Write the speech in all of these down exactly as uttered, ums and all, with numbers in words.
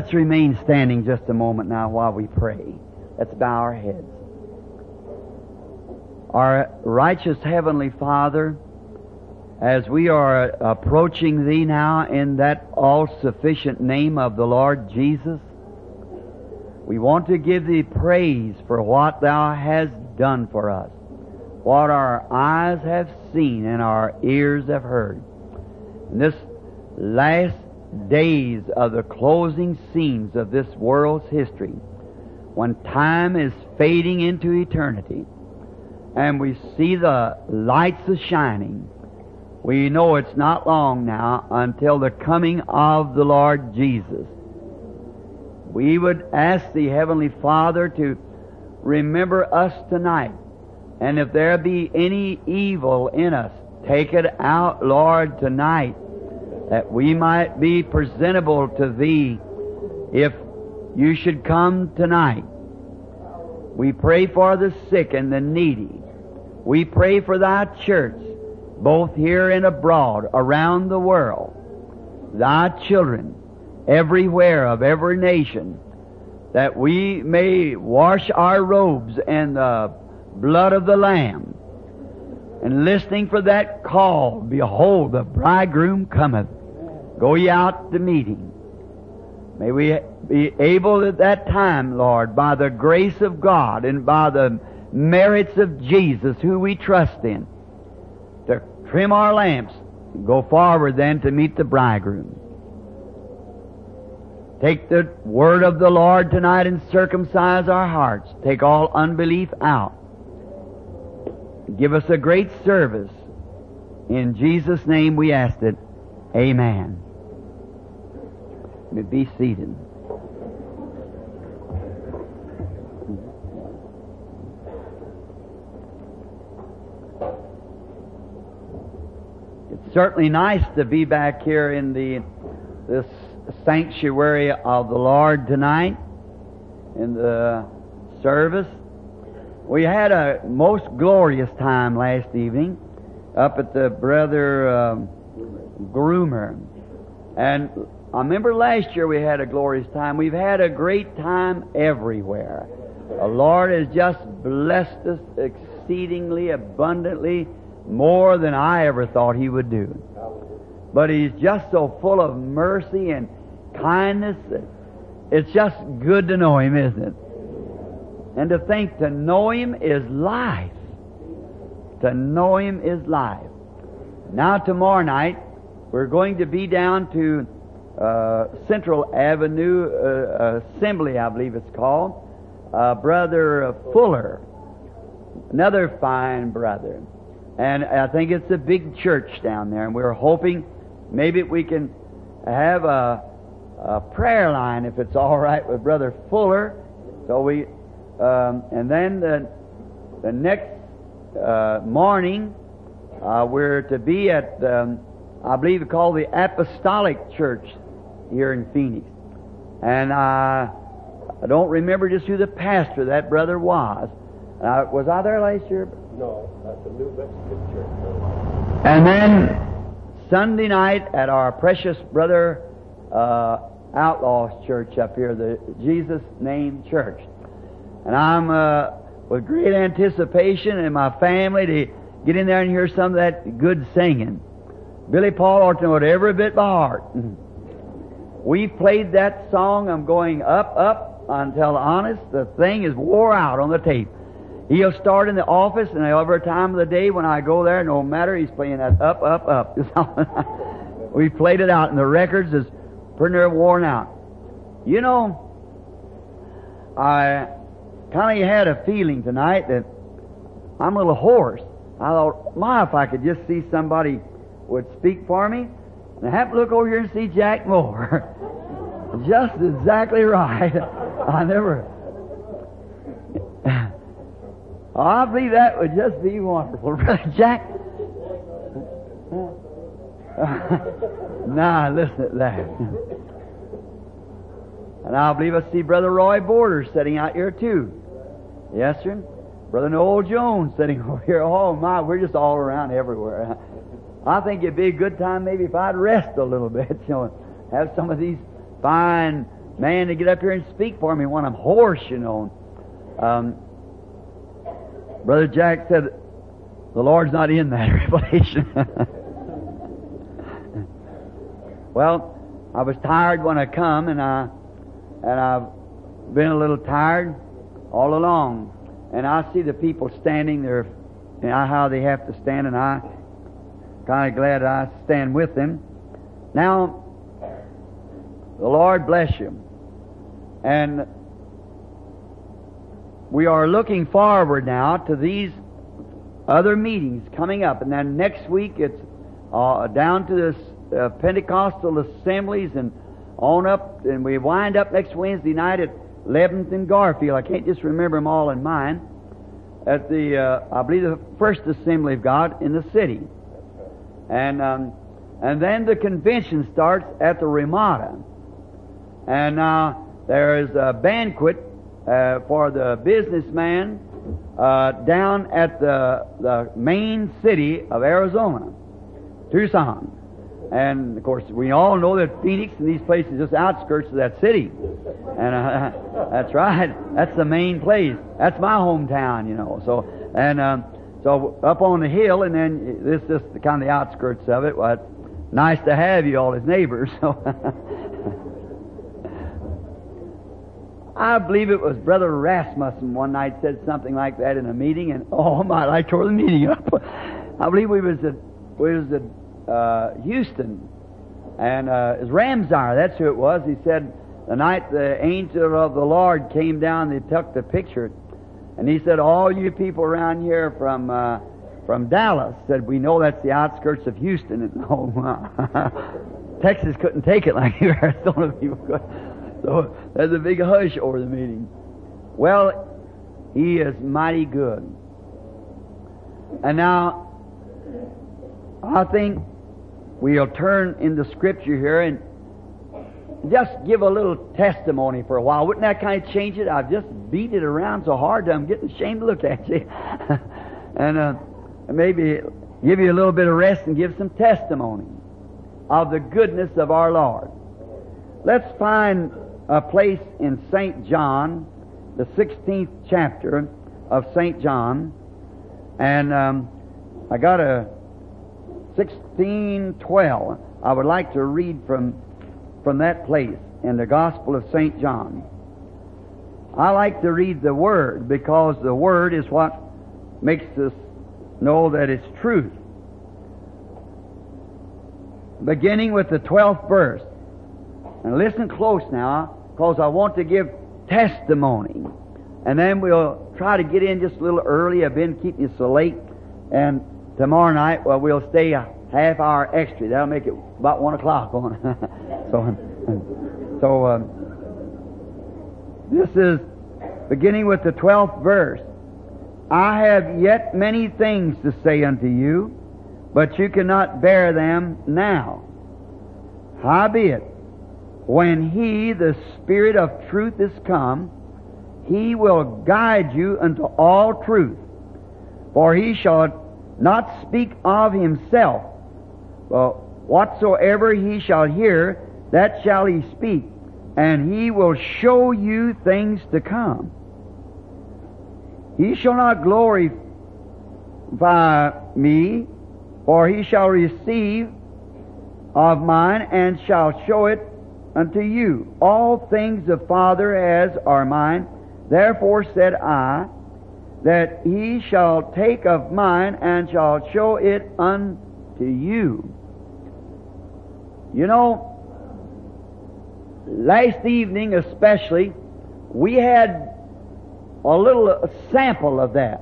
let's remain standing just a moment now while we pray. Let's bow our heads. Our righteous Heavenly Father, as we are approaching Thee now in that all-sufficient name of the Lord Jesus, we want to give Thee praise for what Thou hast done for us, what our eyes have seen and our ears have heard. In this last days of the closing scenes of this world's history, when time is fading into eternity, and we see the lights a-shining, we know it's not long now until the coming of the Lord Jesus. We would ask Thee, Heavenly Father, to remember us tonight. And if there be any evil in us, take it out, Lord, tonight, that we might be presentable to Thee if You should come tonight. We pray for the sick and the needy. We pray for Thy church, both here and abroad, around the world. Thy children, everywhere of every nation, that we may wash our robes in the blood of the Lamb, and listening for that call, behold, the bridegroom cometh. Go ye out to meet him. May we be able at that time, Lord, by the grace of God and by the merits of Jesus, who we trust in, to trim our lamps and go forward then to meet the bridegroom. Take the word of the Lord tonight and circumcise our hearts. Take all unbelief out. Give us a great service. In Jesus' name we ask it. Amen. You may be seated. It's certainly nice to be back here in the this sanctuary of the Lord tonight in the service. We had a most glorious time last evening up at the Brother um, Groomer. And I remember last year we had a glorious time. We've had a great time everywhere. The Lord has just blessed us exceedingly abundantly, more than I ever thought He would do. But He's just so full of mercy and kindness. It's just good to know Him, isn't it? And to think to know Him is life. To know Him is life. Now tomorrow night, we're going to be down to uh, Central Avenue uh, Assembly, I believe it's called. Uh, Brother Fuller, another fine brother. And I think it's a big church down there, and we're hoping maybe we can have a, a prayer line, if it's all right with Brother Fuller. So we, um, and then the, the next uh, morning, uh, we're to be at, um, I believe it's called the Apostolic Church here in Phoenix. And uh, I don't remember just who the pastor of that brother was. Uh, was I there last year? No, that's the New Mexican Church. And then Sunday night at our precious brother uh, Outlaw's church up here, the Jesus Name Church. And I'm uh, with great anticipation and my family to get in there and hear some of that good singing. Billy Paul ought to know it every bit by heart. We played that song, I'm going up, up, until honest, the thing is wore out on the tape. He'll start in the office, and every time of the day when I go there, no matter, he's playing that up, up, up. We played it out, and the records is pretty near worn out. You know, I kind of had a feeling tonight that I'm a little hoarse. I thought, my, if I could just see somebody would speak for me. And I happened to look over here and see Jack Moore. Just exactly right. I never... Oh, I believe that would just be wonderful. Brother Jack? Now, listen to that. And I believe I see Brother Roy Borders sitting out here, too. Yes, sir. Brother Noel Jones sitting over here. Oh, my, we're just all around everywhere. I think it'd be a good time maybe if I'd rest a little bit, you know, have some of these fine man to get up here and speak for me when I'm hoarse, you know. Um, Brother Jack said, the Lord's not in that revelation. Well, I was tired when I come, and I and I've been a little tired all along. And I see the people standing there, and I, how they have to stand, and I kind of glad I stand with them. Now, the Lord bless you. And we are looking forward now to these other meetings coming up. And then next week it's uh, down to the uh, Pentecostal assemblies and on up. And we wind up next Wednesday night at eleventh and Garfield. I can't just remember them all in mind. At the, uh, I believe, the First Assembly of God in the city. And um, and then the convention starts at the Ramada. And now uh, there is a banquet uh, for the businessman uh, down at the the main city of Arizona, Tucson. And, of course, we all know that Phoenix and these places are just outskirts of that city. And uh, that's right. That's the main place. That's my hometown, you know. So, and um, so up on the hill, and then this is just the kind of the outskirts of it. Well, it's nice to have you all as neighbors. So, I believe it was Brother Rasmussen one night said something like that in a meeting, and oh my, I tore the meeting up. I believe we was at we was at uh, Houston, and uh, it was Ramsar. That's who it was. He said the night the angel of the Lord came down, they took the picture, and he said, "All you people around here from uh, from Dallas," said, "we know that's the outskirts of Houston." And oh, Texas couldn't take it like Arizona people could. So there's a big hush over the meeting. Well, He is mighty good. And now, I think we'll turn into Scripture here and just give a little testimony for a while. Wouldn't that kind of change it? I've just beat it around so hard that I'm getting ashamed to look at you. and uh, maybe give you a little bit of rest and give some testimony of the goodness of our Lord. Let's find a place in Saint John, the sixteenth chapter of Saint John. And um, I got a sixteen twelve. I would like to read from from that place in the Gospel of Saint John. I like to read the Word because the Word is what makes us know that it's truth. Beginning with the twelfth verse. And listen close now, because I want to give testimony. And then we'll try to get in just a little early. I've been keeping you so late. And tomorrow night, well, we'll stay a half hour extra. That'll make it about one o'clock on. so, so um, this is beginning with the twelfth verse. I have yet many things to say unto you, but you cannot bear them now. Howbeit, when He, the Spirit of truth, is come, He will guide you unto all truth. For He shall not speak of Himself, but whatsoever He shall hear, that shall He speak, and He will show you things to come. He shall not glorify Me, for He shall receive of mine, and shall show it unto you. All things the Father has are mine. Therefore said I, that He shall take of mine, and shall show it unto you. You know, last evening especially, we had a little sample of that.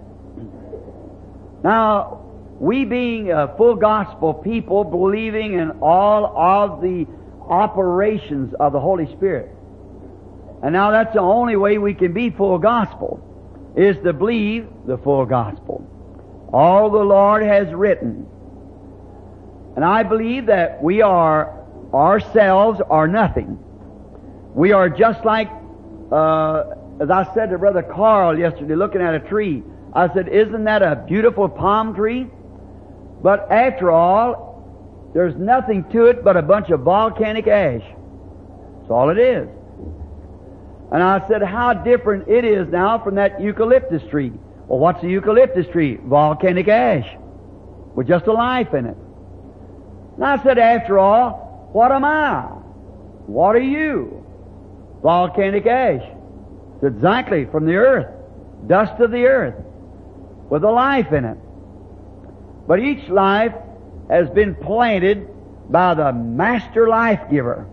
Now, we being a full gospel people, believing in all of the operations of the Holy Spirit. And now that's the only way we can be full gospel, is to believe the full gospel. All the Lord has written. And I believe that we are, ourselves are nothing. We are just like, uh, as I said to Brother Carl yesterday, looking at a tree. I said, isn't that a beautiful palm tree? But after all, there's nothing to it but a bunch of volcanic ash. That's all it is. And I said, how different it is now from that eucalyptus tree. Well, what's a eucalyptus tree? Volcanic ash with just a life in it. And I said, after all, what am I? What are you? Volcanic ash. It's exactly from the earth, dust of the earth, with a life in it. But each life has been planted by the master life giver.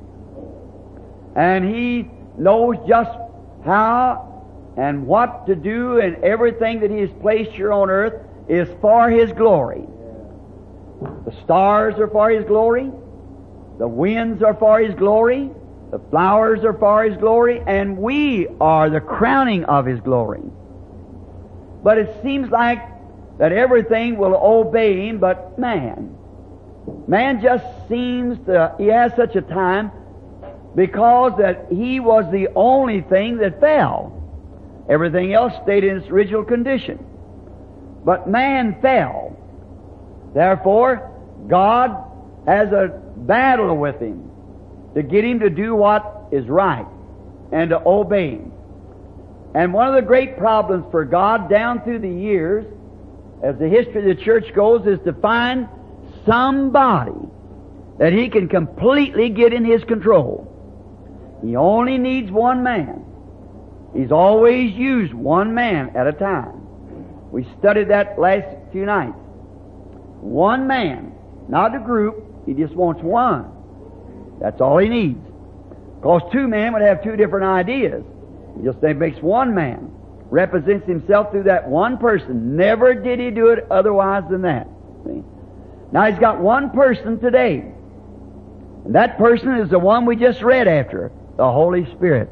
And He knows just how and what to do, and everything that He has placed here on earth is for His glory. The stars are for His glory. The winds are for His glory. The flowers are for His glory. And we are the crowning of His glory. But it seems like that everything will obey Him but man. Man just seems to, he has such a time because that he was the only thing that fell. Everything else stayed in its original condition. But man fell. Therefore, God has a battle with him to get him to do what is right and to obey Him. And one of the great problems for God down through the years, as the history of the church goes, is to find somebody that He can completely get in His control. He only needs one man. He's always used one man at a time. We studied that last few nights. One man, not a group. He just wants one. That's all He needs. Because two men would have two different ideas. He just makes one man. Represents Himself through that one person. Never did He do it otherwise than that. See? Now He's got one person today. And that person is the one we just read after, the Holy Spirit.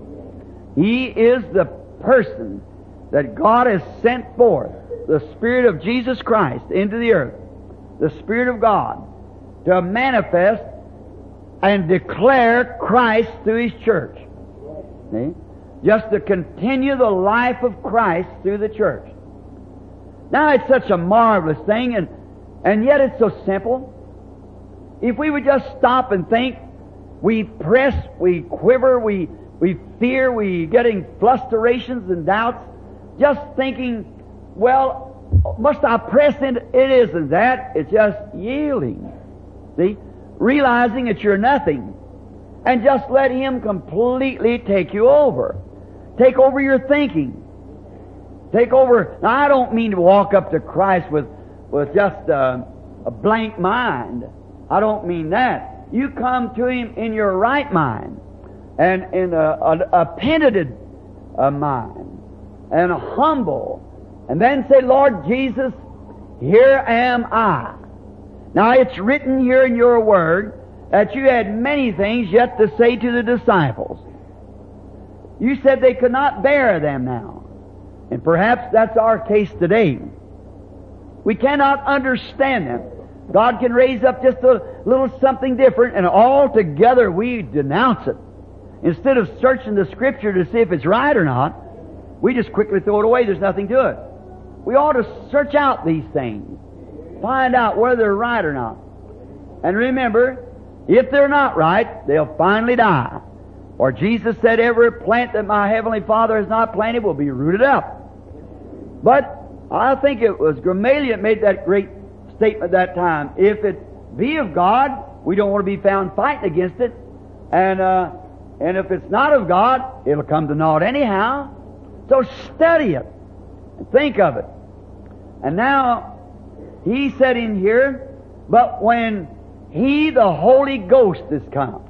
He is the person that God has sent forth, the Spirit of Jesus Christ into the earth, the Spirit of God, to manifest and declare Christ through His church. See? Just to continue the life of Christ through the church. Now it's such a marvelous thing, and, and yet it's so simple. If we would just stop and think, we press, we quiver, we, we fear, we getting flusterations and doubts, just thinking, well, must I press into it? Isn't that. It's just yielding. See? Realizing that you're nothing. And just let Him completely take you over. Take over your thinking. Take over. Now, I don't mean to walk up to Christ with, with just a, a blank mind. I don't mean that. You come to Him in your right mind and in a, a, a penitent uh, mind and a humble, and then say, Lord Jesus, here am I. Now, it's written here in your word that you had many things yet to say to the disciples. You said they could not bear them now. And perhaps that's our case today. We cannot understand them. God can raise up just a little something different, and altogether we denounce it. Instead of searching the Scripture to see if it's right or not, we just quickly throw it away. There's nothing to it. We ought to search out these things. Find out whether they're right or not. And remember, if they're not right, they'll finally die. For Jesus said, every plant that my Heavenly Father has not planted will be rooted up. But I think it was Gamaliel that made that great statement at that time. If it be of God, we don't want to be found fighting against it. And, uh, and if it's not of God, it'll come to naught anyhow. So study it and think of it. And now, he said in here, but when He, the Holy Ghost, is come.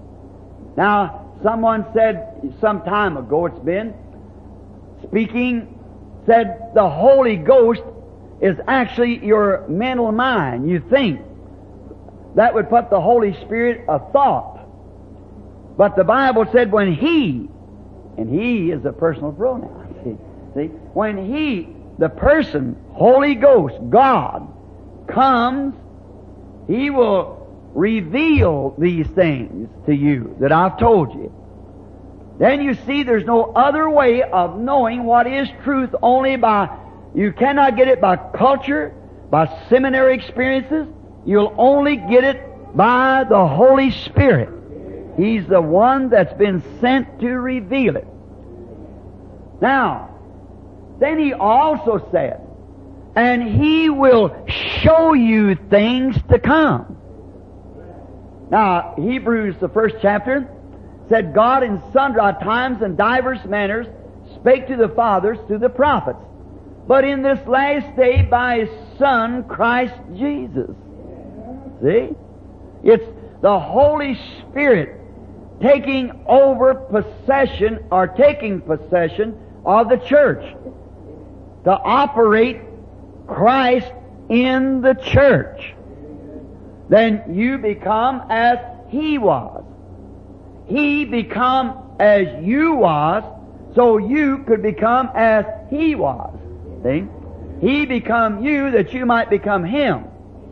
Now, someone said some time ago, it's been, speaking, said the Holy Ghost is actually your mental mind. You think. That would put the Holy Spirit a thought. But the Bible said when He, and He is a personal pronoun, see, see? When He, the person, Holy Ghost, God, comes, He will reveal these things to you that I've told you. Then you see there's no other way of knowing what is truth, only by, you cannot get it by culture, by seminary experiences. You'll only get it by the Holy Spirit. He's the one that's been sent to reveal it. Now, then He also said, and He will show you things to come. Now, Hebrews, the first chapter, said, God in sundry times and divers manners spake to the fathers through the prophets, but in this last day by His Son, Christ Jesus. See? It's the Holy Spirit taking over possession, or taking possession of the church, to operate Christ in the church. Then you become as He was. He become as you was, so you could become as He was. See? He become you that you might become Him.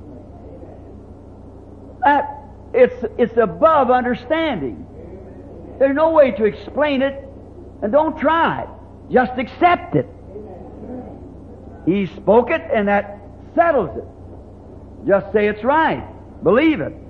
That, it's, it's above understanding. There's no way to explain it, and don't try it. Just accept it. He spoke it, and that settles it. Just say it's right. Believe it.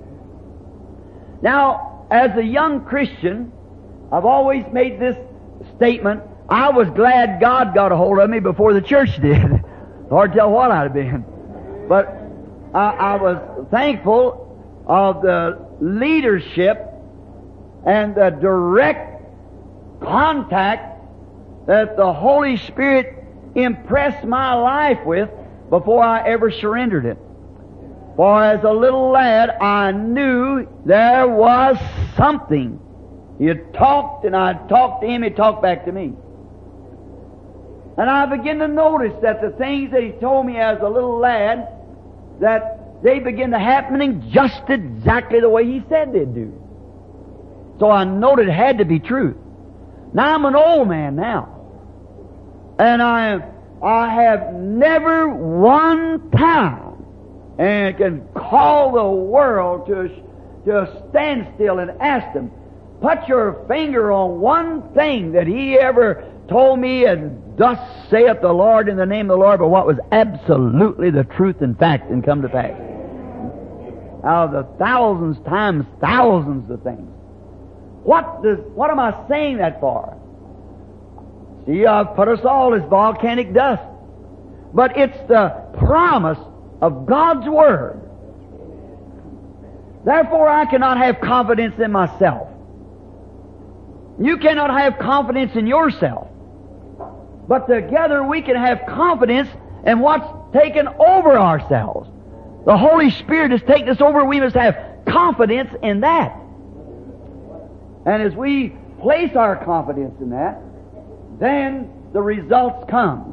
Now, as a young Christian, I've always made this statement. I was glad God got a hold of me before the church did. Hard to tell what I'd have been. But I, I was thankful of the leadership and the direct contact that the Holy Spirit impressed my life with before I ever surrendered it. For as a little lad, I knew there was something. He had talked, and I talked to him, he talked back to me. And I began to notice that the things that he told me as a little lad, that they began to happening just exactly the way he said they'd do. So I noted it had to be truth. Now I'm an old man now. And I, I have never one time and can call the world to, to a standstill and ask them, put your finger on one thing that He ever told me, and thus saith the Lord in the name of the Lord, but what was absolutely the truth and fact and come to pass. Out of the thousands times thousands of things. What does, what am I saying that for? See, I've put us all as volcanic dust. But it's the promise of God's Word. Therefore, I cannot have confidence in myself. You cannot have confidence in yourself. But together we can have confidence in what's taken over ourselves. The Holy Spirit has taken us over. We must have confidence in that. And as we place our confidence in that, then the results comes.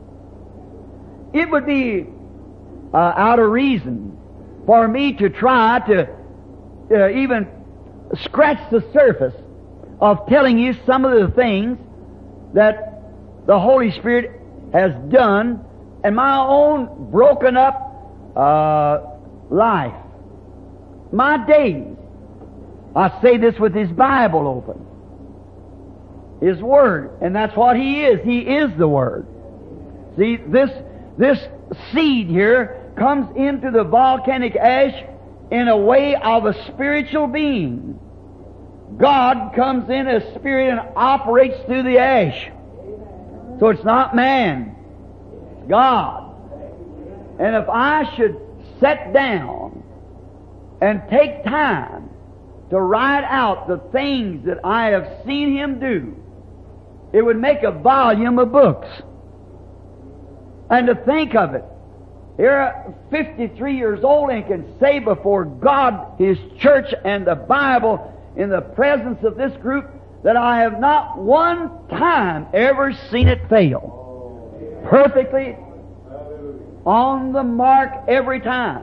It would be uh, out of reason for me to try to uh, even scratch the surface of telling you some of the things that the Holy Spirit has done in my own broken up uh, life. My days. I say this with His Bible open. His Word. And that's what He is. He is the Word. See, this, this seed here comes into the volcanic ash in a way of a spiritual being. God comes in as Spirit and operates through the ash. So it's not man. It's God. And if I should sit down and take time to write out the things that I have seen Him do, it would make a volume of books. And to think of it, here fifty-three years old and can say before God, His church, and the Bible in the presence of this group that I have not one time ever seen it fail. Perfectly on the mark every time.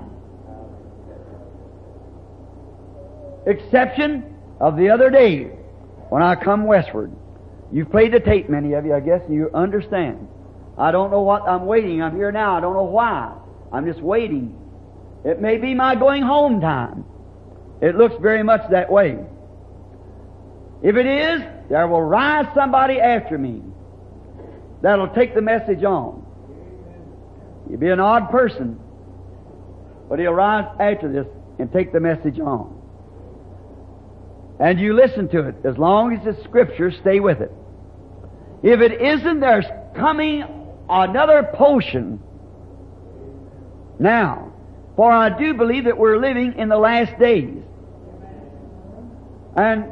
Exception of the other day when I come westward. You've played the tape, many of you, I guess, and you understand. I don't know what I'm waiting. I'm here now. I don't know why. I'm just waiting. It may be my going home time. It looks very much that way. If it is, there will rise somebody after me that'll take the message on. You'll be an odd person, but he'll rise after this and take the message on. and you listen to it. As long as it's Scripture, stay with it. If it isn't, there's coming another portion. Now, for I do believe that we're living in the last days. And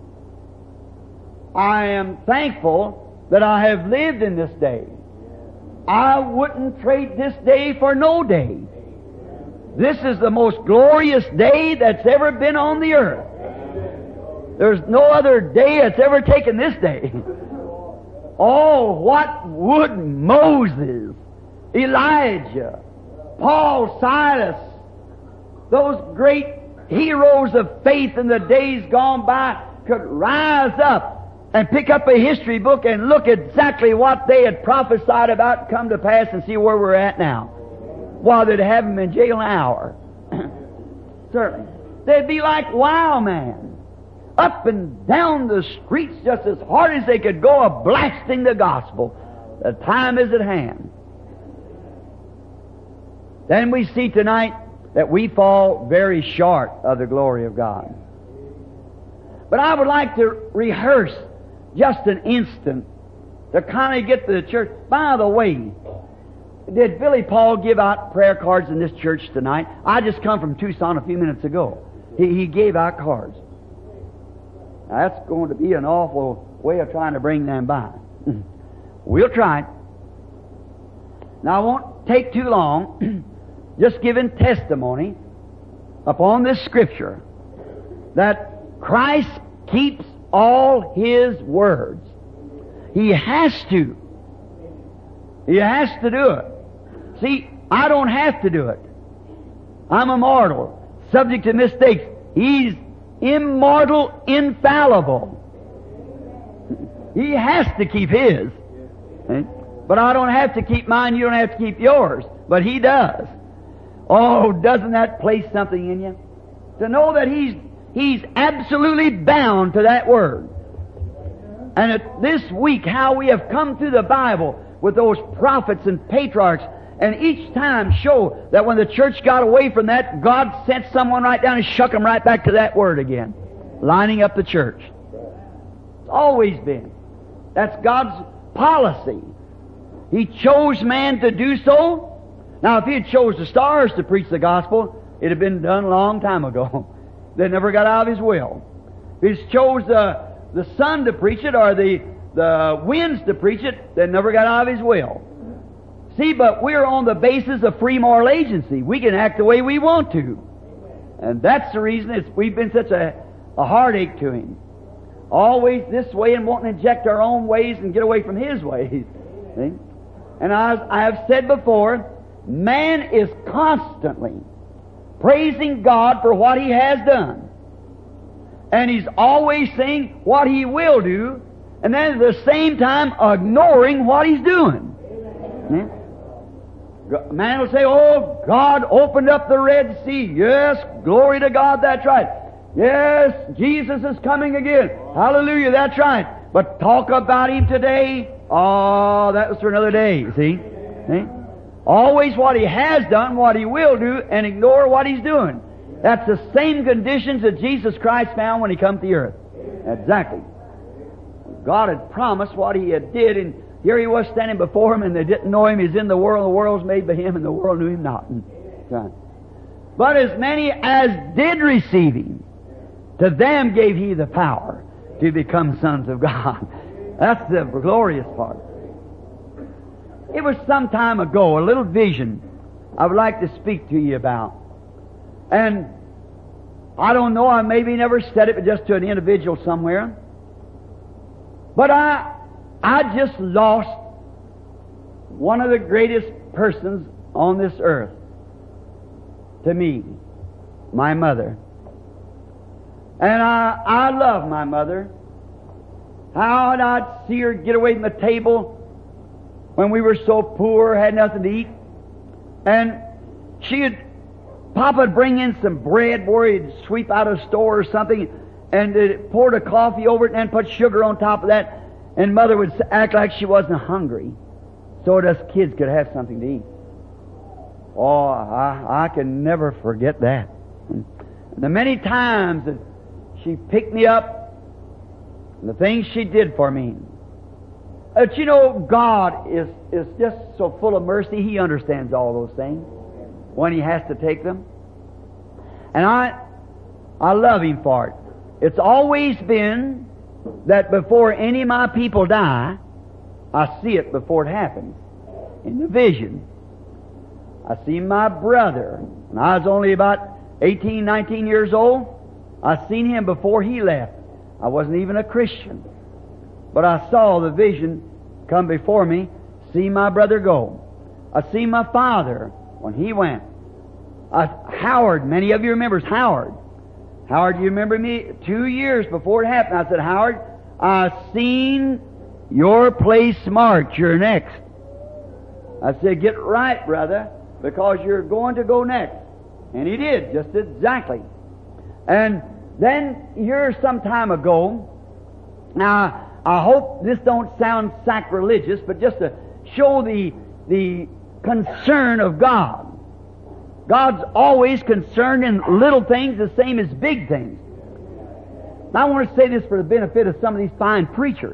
I am thankful that I have lived in this day. I wouldn't trade this day for no day. This is the most glorious day that's ever been on the earth. There's no other day that's ever taken this day. Oh, what would Moses, Elijah, Paul, Silas, those great heroes of faith in the days gone by could rise up and pick up a history book and look exactly what they had prophesied about and come to pass and see where we're at now. While they'd have them in jail an hour. Certainly. They'd be like wild men. Up and down the streets just as hard as they could go, a-blasting the gospel. The time is at hand. Then we see tonight that we fall very short of the glory of God. But I would like to rehearse just an instant to kind of get to the church. By the way, did Billy Paul give out prayer cards in this church tonight? I just come from Tucson a few minutes ago. He, he gave out cards. Now, that's going to be an awful way of trying to bring them by. We'll try. Now, I won't take too long. Just giving testimony upon this Scripture that Christ keeps all His words. He has to. He has to do it. See, I don't have to do it. I'm a mortal, subject to mistakes. He's immortal, infallible. He has to keep His. But I don't have to keep mine, you don't have to keep yours. But He does. Oh, doesn't that place something in you? To know that He's He's absolutely bound to that Word. And it, this week, how we have come through the Bible with those prophets and patriarchs, and each time show that when the church got away from that, God sent someone right down and shuck them right back to that Word again, lining up the church. It's always been. That's God's policy. He chose man to do so. Now, if He had chose the stars to preach the gospel, it had been done a long time ago. They never got out of His will. If He chose the, the sun to preach it, or the, the winds to preach it, they never got out of His will. See, but we're on the basis of free moral agency. We can act the way we want to. And that's the reason it's, we've been such a, a heartache to Him. Always this way and wanting to inject our own ways and get away from His ways. See? And as I have said before, man is constantly praising God for what He has done. And he's always saying what He will do, and then at the same time ignoring what He's doing. Yeah? Man will say, oh, God opened up the Red Sea. Yes, glory to God, that's right. Yes, Jesus is coming again. Hallelujah, that's right. But talk about Him today, oh, that was for another day, see? See? Always what He has done, what He will do, and ignore what He's doing. That's the same conditions that Jesus Christ found when He come to the earth. Exactly. God had promised what He had did, and here He was standing before them, and they didn't know Him. He's in the world, the world's made by Him, and the world knew Him not. Right. But as many as did receive Him, to them gave He the power to become sons of God. That's the glorious part. It was some time ago, a little vision I would like to speak to you about. And I don't know, I maybe never said it, but just to an individual somewhere. But I, I just lost one of the greatest persons on this earth to me, my mother. And I, I love my mother. How I'd see her get away from the table when we were so poor, had nothing to eat. And she'd, Papa'd bring in some bread where he'd sweep out a store or something, and it poured a coffee over it and then put sugar on top of that, and Mother would act like she wasn't hungry, so that us kids could have something to eat. Oh, I, I can never forget that. And the many times that she picked me up, and the things she did for me. But you know, God is, is just so full of mercy, He understands all those things when He has to take them. And I, I love Him for it. It's always been that before any of my people die, I see it before it happens. In the vision. I see my brother, when I was only about eighteen, nineteen years old. I seen him before he left. I wasn't even a Christian. But I saw the vision come before me, see my brother go. I see my father when he went. I, Howard, many of you remember Howard. Howard, you remember me? Two years before it happened, I said, Howard, I seen your place marked. You're next. I said, get right, brother, because you're going to go next. And he did, just exactly. And then here some time ago, now I hope this don't sound sacrilegious, but just to show the, the concern of God. God's always concerned in little things the same as big things. Now I want to say this for the benefit of some of these fine preachers.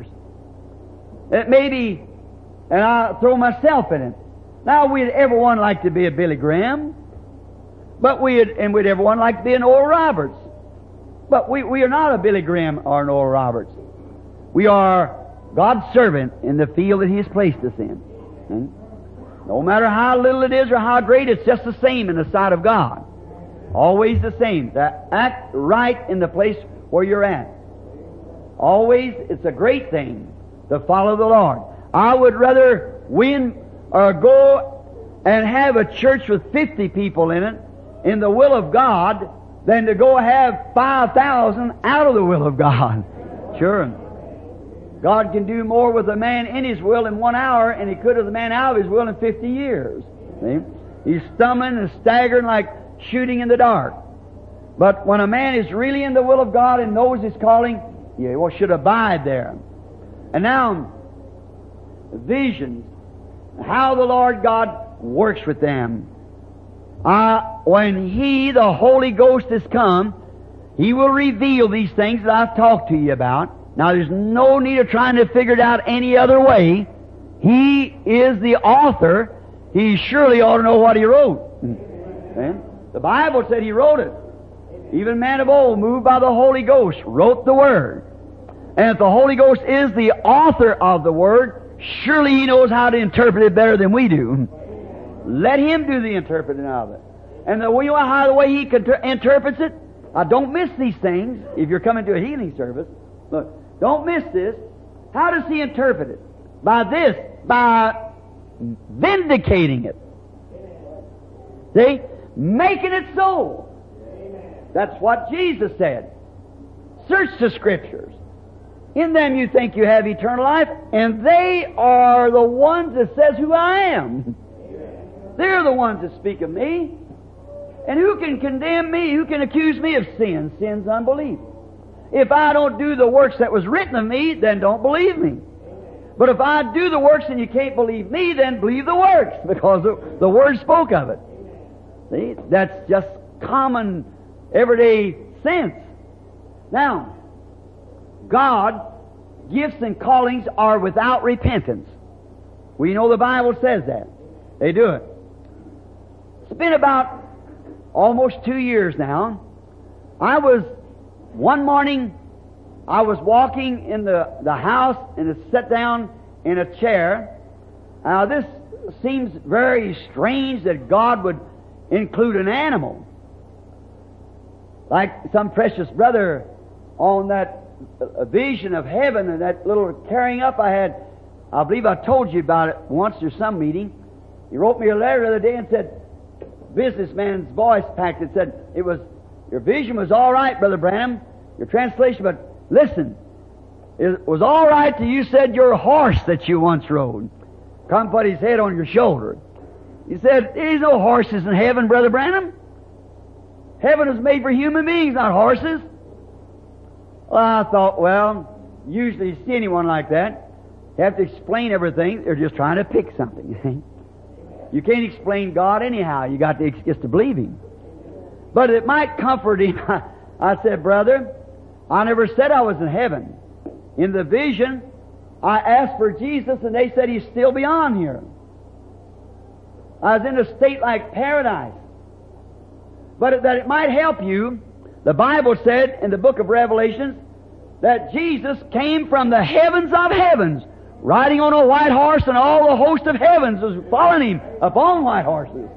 It may be, and I throw myself in it. Now we'd everyone like to be a Billy Graham, but we'd, and we'd everyone like to be an Oral Roberts. But we, we are not a Billy Graham or an Oral Roberts. We are God's servant in the field that He has placed us in. And no matter how little it is or how great, it's just the same in the sight of God. Always the same. To act right in the place where you're at. Always, it's a great thing to follow the Lord. I would rather win or go and have a church with fifty people in it in the will of God than to go have five thousand out of the will of God. Sure. God can do more with a man in His will in one hour than He could with a man out of His will in fifty years. See? He's stumbling and staggering like shooting in the dark. But when a man is really in the will of God and knows his calling, he should abide there. And now, visions, how the Lord God works with them. Uh, when He, the Holy Ghost, has come, He will reveal these things that I've talked to you about. Now, there's no need of trying to figure it out any other way. He is the author. He surely ought to know what He wrote. And the Bible said He wrote it. Even a man of old, moved by the Holy Ghost, wrote the Word. And if the Holy Ghost is the author of the Word, surely He knows how to interpret it better than we do. Let Him do the interpreting of it. And the way, how the way He inter- interprets it, I don't miss these things if you're coming to a healing service. Look, don't miss this. How does He interpret it? By this, by vindicating it. See? Making it so. That's what Jesus said. Search the Scriptures. In them you think you have eternal life, and they are the ones that says who I am. They're the ones that speak of me. And who can condemn me? Who can accuse me of sin? Sin's unbelief. If I don't do the works that was written of me, then don't believe me. But if I do the works and you can't believe me, then believe the works, because the, the Word spoke of it. See? That's just common, everyday sense. Now, God, gifts and callings are without repentance. We know the Bible says that. They do it. It's been about almost two years now. I was, one morning, I was walking in the, the house and I sat down in a chair. Now this seems very strange that God would include an animal. Like some precious brother on that a vision of heaven and that little carrying up I had. I believe I told you about it once or some meeting. He wrote me a letter the other day and said, businessman's voice packed it, said, it was, your vision was all right, Brother Branham, your translation, but listen, it was all right till you said your horse that you once rode come put his head on your shoulder. He said, there's no horses in heaven, Brother Branham. Heaven is made for human beings, not horses. Well, I thought, well, usually you see anyone like that, you have to explain everything. They're just trying to pick something. You can't explain God anyhow. You got to just to believe Him. But it might comfort him. I said, brother, I never said I was in heaven. In the vision, I asked for Jesus, and they said He's still beyond here. I was in a state like paradise. But that it might help you, the Bible said in the book of Revelations that Jesus came from the heavens of heavens, riding on a white horse, and all the host of heavens was following Him upon white horses.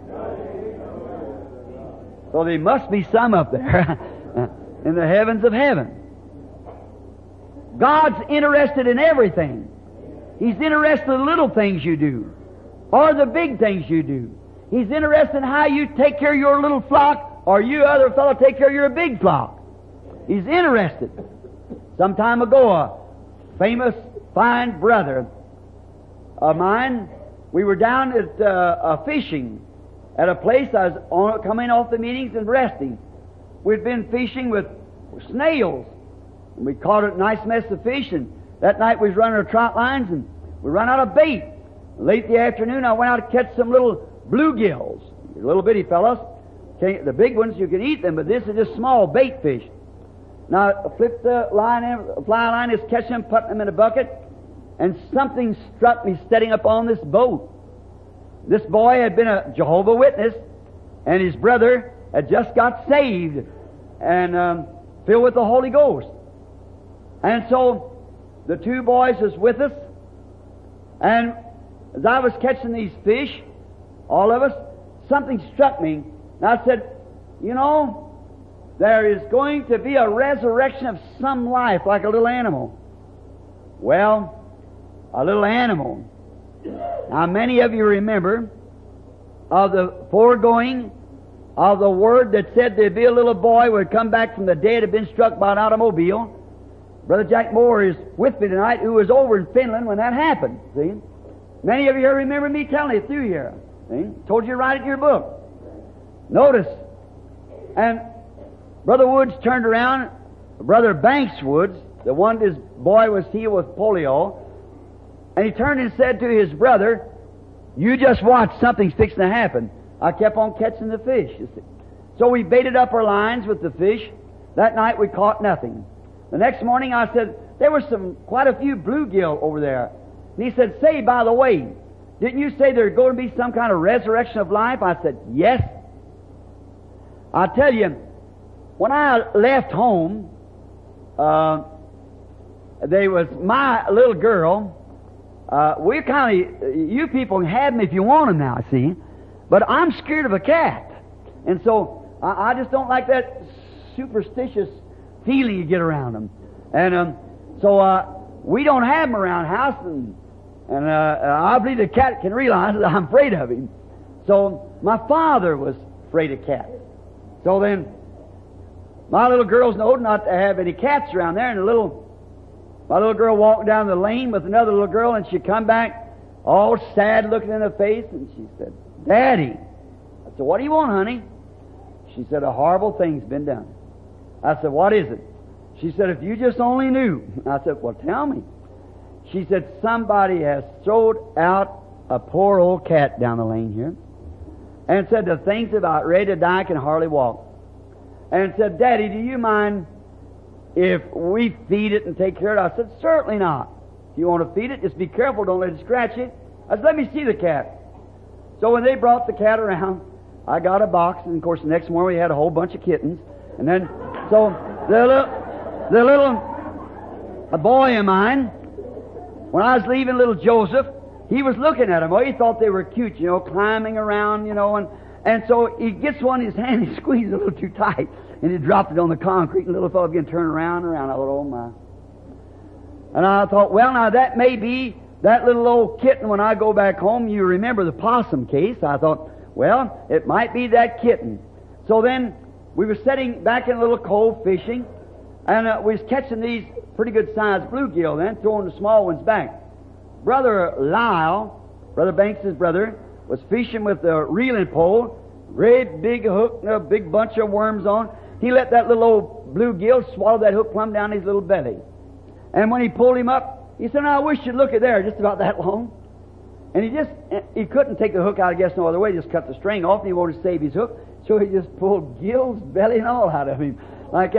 So there must be some up there in the heavens of heaven. God's interested in everything. He's interested in the little things you do, or the big things you do. He's interested in how you take care of your little flock, or you other fellow take care of your big flock. He's interested. Some time ago, a famous, fine brother of mine, we were down at uh, uh, fishing at a place. I was on, coming off the meetings and resting. We'd been fishing with snails. And we caught a nice mess of fish, and that night we was running our trout lines, and we run out of bait. Late in the afternoon, I went out to catch some little bluegills, little bitty fellows. Can't, the big ones, you can eat them, but this is just small bait fish. Now, I flipped the line in, fly line, just catch them, put them in a bucket, and something struck me setting up on this boat. This boy had been a Jehovah's Witness, and his brother had just got saved and um, filled with the Holy Ghost. And so the two boys was with us, and as I was catching these fish, all of us, something struck me. And I said, you know, there is going to be a resurrection of some life like a little animal. Well, a little animal. Now, many of you remember of the foregoing of the word that said there'd be a little boy who would come back from the dead, had been struck by an automobile. Brother Jack Moore is with me tonight, who was over in Finland when that happened. See? Many of you here remember me telling it through here. See? Told you to write it in your book. Notice. And Brother Woods turned around, Brother Banks Woods, the one his boy was healed with polio, and he turned and said to his brother, you just watch, something's fixing to happen. I kept on catching the fish, you see. So we baited up our lines with the fish. That night we caught nothing. The next morning I said, there were some, quite a few bluegill over there. And he said, say, by the way, didn't you say there's going to be some kind of resurrection of life? I said, yes. I tell you, when I left home, uh, there was my little girl. Uh, we're kind of, you people can have them if you want them now, see. But I'm scared of a cat. And so I, I just don't like that superstitious feeling you get around them. And um, so uh, we don't have them around house, and, and uh, I believe the cat can realize that I'm afraid of him. So my father was afraid of cats. So then my little girls know not to have any cats around there, and a little, my little girl walked down the lane with another little girl, and she come back all sad looking in her face, and she said, Daddy. I said, what do you want, honey? She said, a horrible thing's been done. I said, what is it? She said, if you just only knew. I said, well, tell me. She said, somebody has thrown out a poor old cat down the lane here, and said the thing's about ready to die, can hardly walk. And said, Daddy, do you mind if we feed it and take care of it? I said, certainly not. If you want to feed it, just be careful, don't let it scratch you. I said, let me see the cat. So when they brought the cat around, I got a box, and of course the next morning we had a whole bunch of kittens. And then, so the little, the little a boy of mine, when I was leaving little Joseph, he was looking at them. Oh, he thought they were cute, you know, climbing around, you know, and, and so he gets one in his hand, he squeezes it a little too tight, and he dropped it on the concrete, and the little fellow began to turn around and around. I thought, oh my. And I thought, well, now that may be that little old kitten when I go back home. You remember the possum case. I thought, well, it might be that kitten. So then we were sitting back in a little cove fishing, and uh, we was catching these pretty good sized bluegill then, throwing the small ones back. Brother Lyle, Brother Banks' brother, was fishing with a reeling pole, great big hook, and a big bunch of worms on. He let that little old bluegill swallow that hook plumb down his little belly. And when he pulled him up, he said, now I wish you'd look at there, just about that long. And he just, he couldn't take the hook out, I guess, no other way. He just cut the string off, and he wanted to save his hook. So he just pulled gills, belly, and all out of him, like that.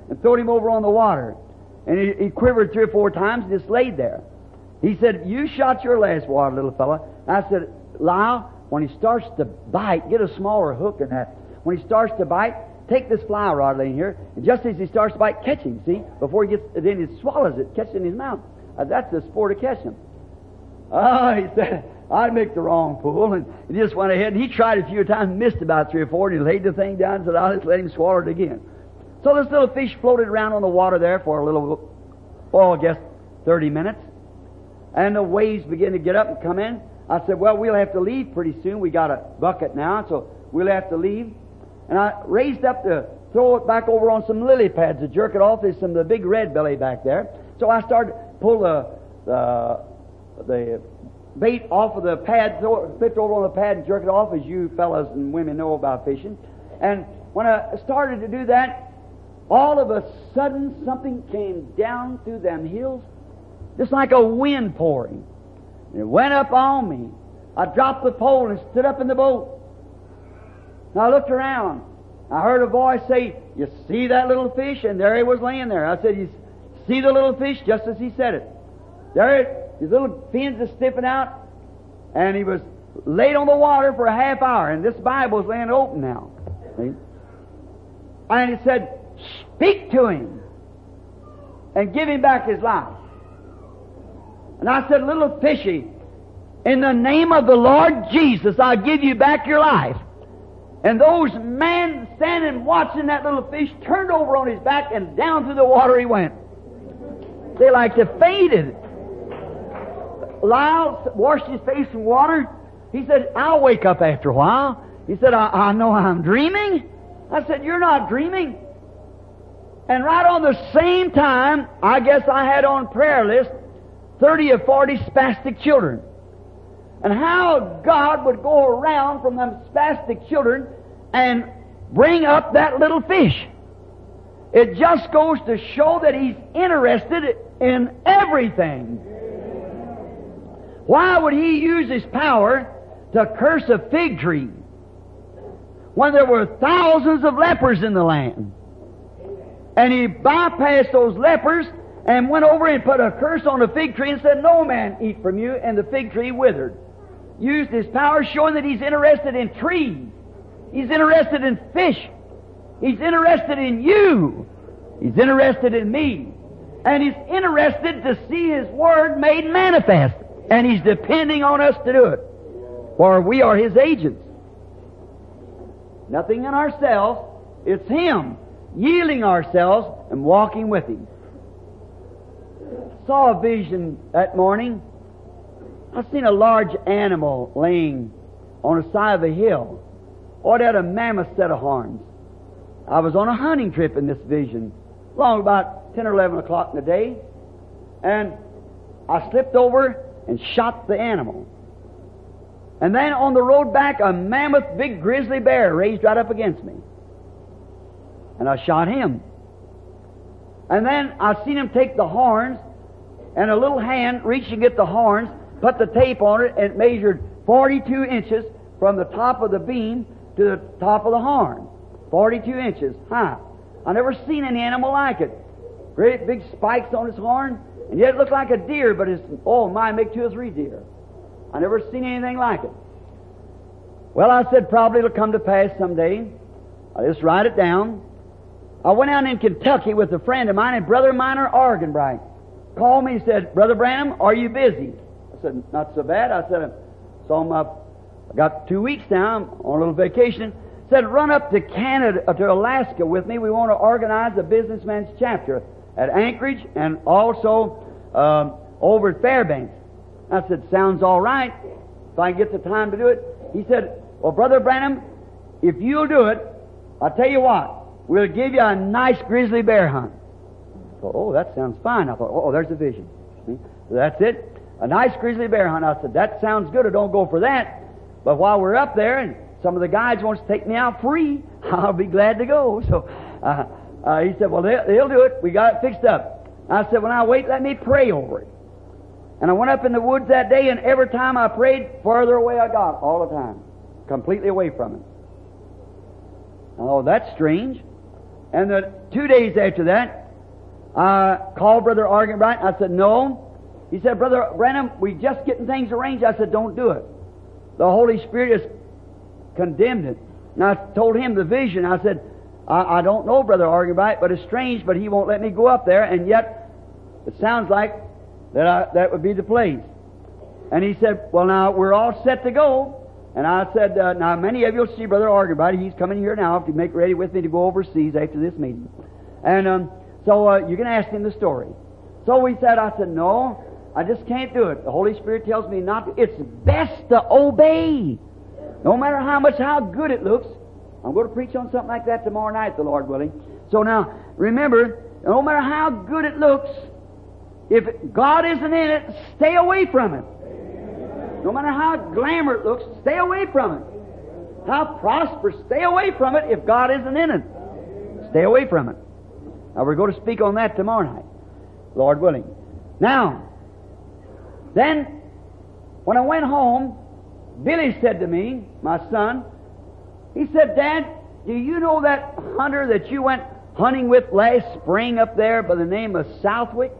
and throwed him over on the water. And he, he quivered three or four times and just laid there. He said, "You shot your last water, little fella." And I said, "Lyle, when he starts to bite, get a smaller hook than that. When he starts to bite, take this fly rod laying here, and just as he starts to bite, catch him, see? Before he gets, then he swallows it, catch it in his mouth. Uh, that's the sport of catching him." Oh, he said, "I'd make the wrong pool," and he just went ahead, and he tried a few times, missed about three or four, and he laid the thing down and said, "I'll just let him swallow it again." So this little fish floated around on the water there for a little, oh, I guess thirty minutes. And the waves began to get up and come in. I said, "Well, we'll have to leave pretty soon. We got a bucket now, so we'll have to leave." And I raised up to throw it back over on some lily pads to jerk it off. There's some of the big red belly back there. So I started to pull the, the, the bait off of the pad, throw it, flip it over on the pad and jerk it off, as you fellas and women know about fishing. And when I started to do that, all of a sudden something came down through them hills, just like a wind pouring. And it went up on me. I dropped the pole and stood up in the boat. And I looked around. I heard a voice say, "You see that little fish?" And there he was laying there. I said, "You see the little fish?" Just as he said it. There, his little fins are stiffing out, and he was laid on the water for a half hour. And this Bible's laying open now. See? And he said, "Speak to him and give him back his life." And I said, "Little fishy, in the name of the Lord Jesus, I'll give you back your life." And those men standing watching that little fish turned over on his back, and down through the water he went. They like to fainted. Lyle washed his face in water. He said, "I'll wake up after a while." He said, I, I know I'm dreaming." I said, "You're not dreaming." And right on the same time, I guess I had on prayer list thirty or forty spastic children. And how God would go around from them spastic children and bring up that little fish. It just goes to show that He's interested in everything. Why would He use His power to curse a fig tree when there were thousands of lepers in the land? And He bypassed those lepers and went over and put a curse on the fig tree and said, "No man eat from you," and the fig tree withered. Used His power, showing that He's interested in trees. He's interested in fish. He's interested in you. He's interested in me. And He's interested to see His Word made manifest. And He's depending on us to do it. For we are His agents. Nothing in ourselves. It's Him yielding ourselves and walking with Him. Saw a vision that morning. I seen a large animal laying on the side of a hill. Oh, it had a mammoth set of horns. I was on a hunting trip in this vision, long about ten or eleven o'clock in the day, and I slipped over and shot the animal. And then on the road back, a mammoth big grizzly bear raised right up against me. And I shot him. And then I seen him take the horns, and a little hand reached and get the horns, put the tape on it, and it measured forty-two inches from the top of the beam to the top of the horn. forty-two inches high. I never seen any animal like it. Great big spikes on his horn, and yet it looked like a deer, but it's, oh my, make two or three deer. I never seen anything like it. Well, I said probably it'll come to pass someday. I just write it down. I went out in Kentucky with a friend of mine, and Brother Minor Argenbright called me and said, "Brother Branham, are you busy?" I said, "Not so bad." I said, "So I'm up. I got two weeks now. I'm on a little vacation." Said, "Run up to Canada, uh, to Alaska with me. We want to organize a businessman's chapter at Anchorage and also um, over at Fairbanks." I said, "Sounds all right. If I can get the time to do it." He said, "Well, Brother Branham, if you'll do it, I'll tell you what, we'll give you a nice grizzly bear hunt." I thought, "Oh, that sounds fine." I thought, "Oh, there's a vision." See? So that's it. A nice grizzly bear hunt. I said, "That sounds good. I don't go for that. But while we're up there and some of the guides wants to take me out free, I'll be glad to go." So uh, uh, he said, "Well, they'll, they'll do it. We got it fixed up." I said, "When I wait, let me pray over it." And I went up in the woods that day, and every time I prayed, further away I got all the time. Completely away from it. Oh, that's strange. And the two days after that, I called Brother Arganbright. I said, no. He said, Brother Branham, we're just getting things arranged. I said, don't do it. The Holy Spirit has condemned it. And I told him the vision. I said, I, I don't know, Brother Arganbright, but it's strange, but he won't let me go up there, and yet it sounds like that I, that would be the place. And he said, well, now, we're all set to go. And I said, uh, now, many of you will see Brother Arganbright. He's coming here now to make ready with me to go overseas after this meeting. And um, so uh, you can ask him the story. So we said, I said, no, I just can't do it. The Holy Spirit tells me not to. It's best to obey. No matter how much, how good it looks. I'm going to preach on something like that tomorrow night, the Lord willing. So now, remember, no matter how good it looks, if God isn't in it, stay away from it. No matter how glamour it looks, stay away from it. How prosperous, stay away from it if God isn't in it. Stay away from it. Now, we're going to speak on that tomorrow night, Lord willing. Now, then, when I went home, Billy said to me, my son, he said, Dad, do you know that hunter that you went hunting with last spring up there by the name of Southwick?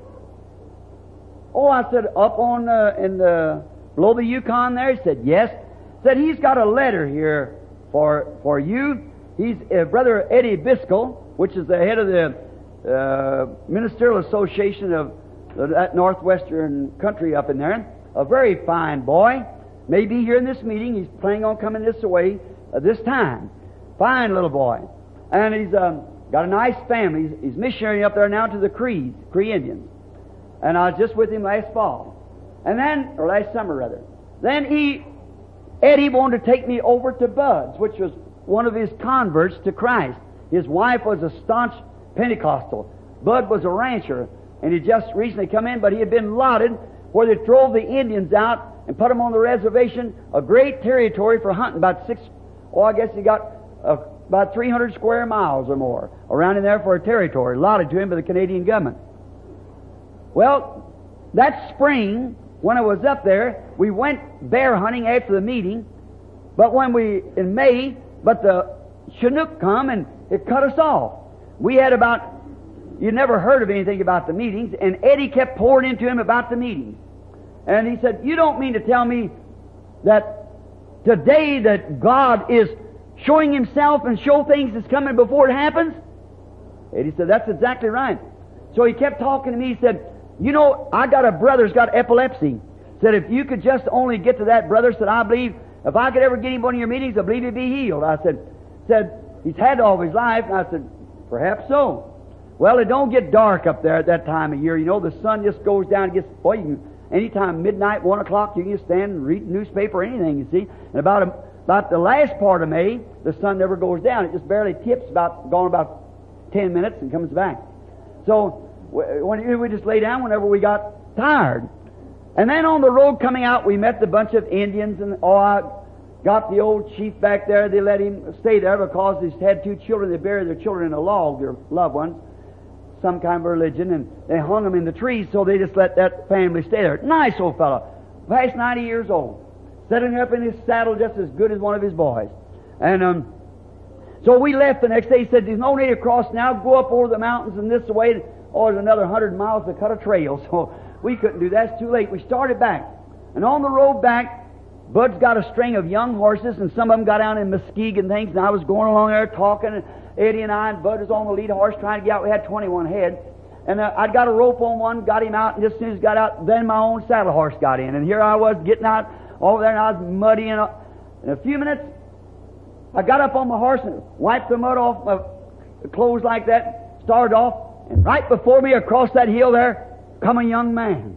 Oh, I said, up on uh, in the below the Yukon there? He said, yes. Said, he's got a letter here for for you. He's uh, Brother Eddie Biscoe, which is the head of the uh, Ministerial Association of uh, that northwestern country up in there. A very fine boy. May be here in this meeting. He's planning on coming this way uh, this time. Fine little boy. And he's um, got a nice family. He's, he's missionary up there now to the Crees, Cree Indians. And I was just with him last fall. And then, or last summer rather. Then he, Eddie wanted to take me over to Bud's, which was one of his converts to Christ. His wife was a staunch Pentecostal. Bud was a rancher, and he just recently come in, but he had been lotted where they drove the Indians out and put them on the reservation, a great territory for hunting, about six, oh, I guess he got uh, about three hundred square miles or more around in there for a territory, allotted to him by the Canadian government. Well, that spring, when I was up there, we went bear hunting after the meeting, but when we, in May, but the Chinook come and it cut us off. We had about, you never heard of anything about the meetings, and Eddie kept pouring into him about the meetings. And he said, you don't mean to tell me that today that God is showing Himself and show things that's coming before it happens? Eddie said, that's exactly right. So he kept talking to me. He said, you know, I got a brother's got epilepsy. Said, if you could just only get to that brother, said, I believe, if I could ever get him one of your meetings, I believe he'd be healed. I said, said, he's had all his life. And I said, perhaps so. Well, it don't get dark up there at that time of year. You know, the sun just goes down and gets, boy, you can, anytime midnight, one o'clock, you can just stand and read the newspaper or anything, you see. And about a, about the last part of May, the sun never goes down. It just barely tips, about gone about ten minutes and comes back. So, when we just lay down whenever we got tired. And then on the road coming out, we met the bunch of Indians, and oh, I got the old chief back there. They let him stay there because he's had two children. They buried their children in a log, their loved ones, some kind of religion, and they hung them in the trees, so they just let that family stay there. Nice old fellow, past ninety years old, sitting up in his saddle just as good as one of his boys. And um, so we left the next day. He said, there's no need to cross now. Go up over the mountains and this way. Oh, there's another hundred miles to cut a trail, so we couldn't do that. It's too late. We started back. And on the road back, Bud's got a string of young horses, and some of them got out in Muskegon and things, and I was going along there talking, and Eddie and I, and Bud was on the lead horse trying to get out. We had twenty-one head. And uh, I'd got a rope on one, got him out, and just as soon as he got out, then my own saddle horse got in. And here I was getting out over there, and I was muddy. And in a few minutes, I got up on my horse and wiped the mud off my clothes like that, started off. And right before me, across that hill there, come a young man.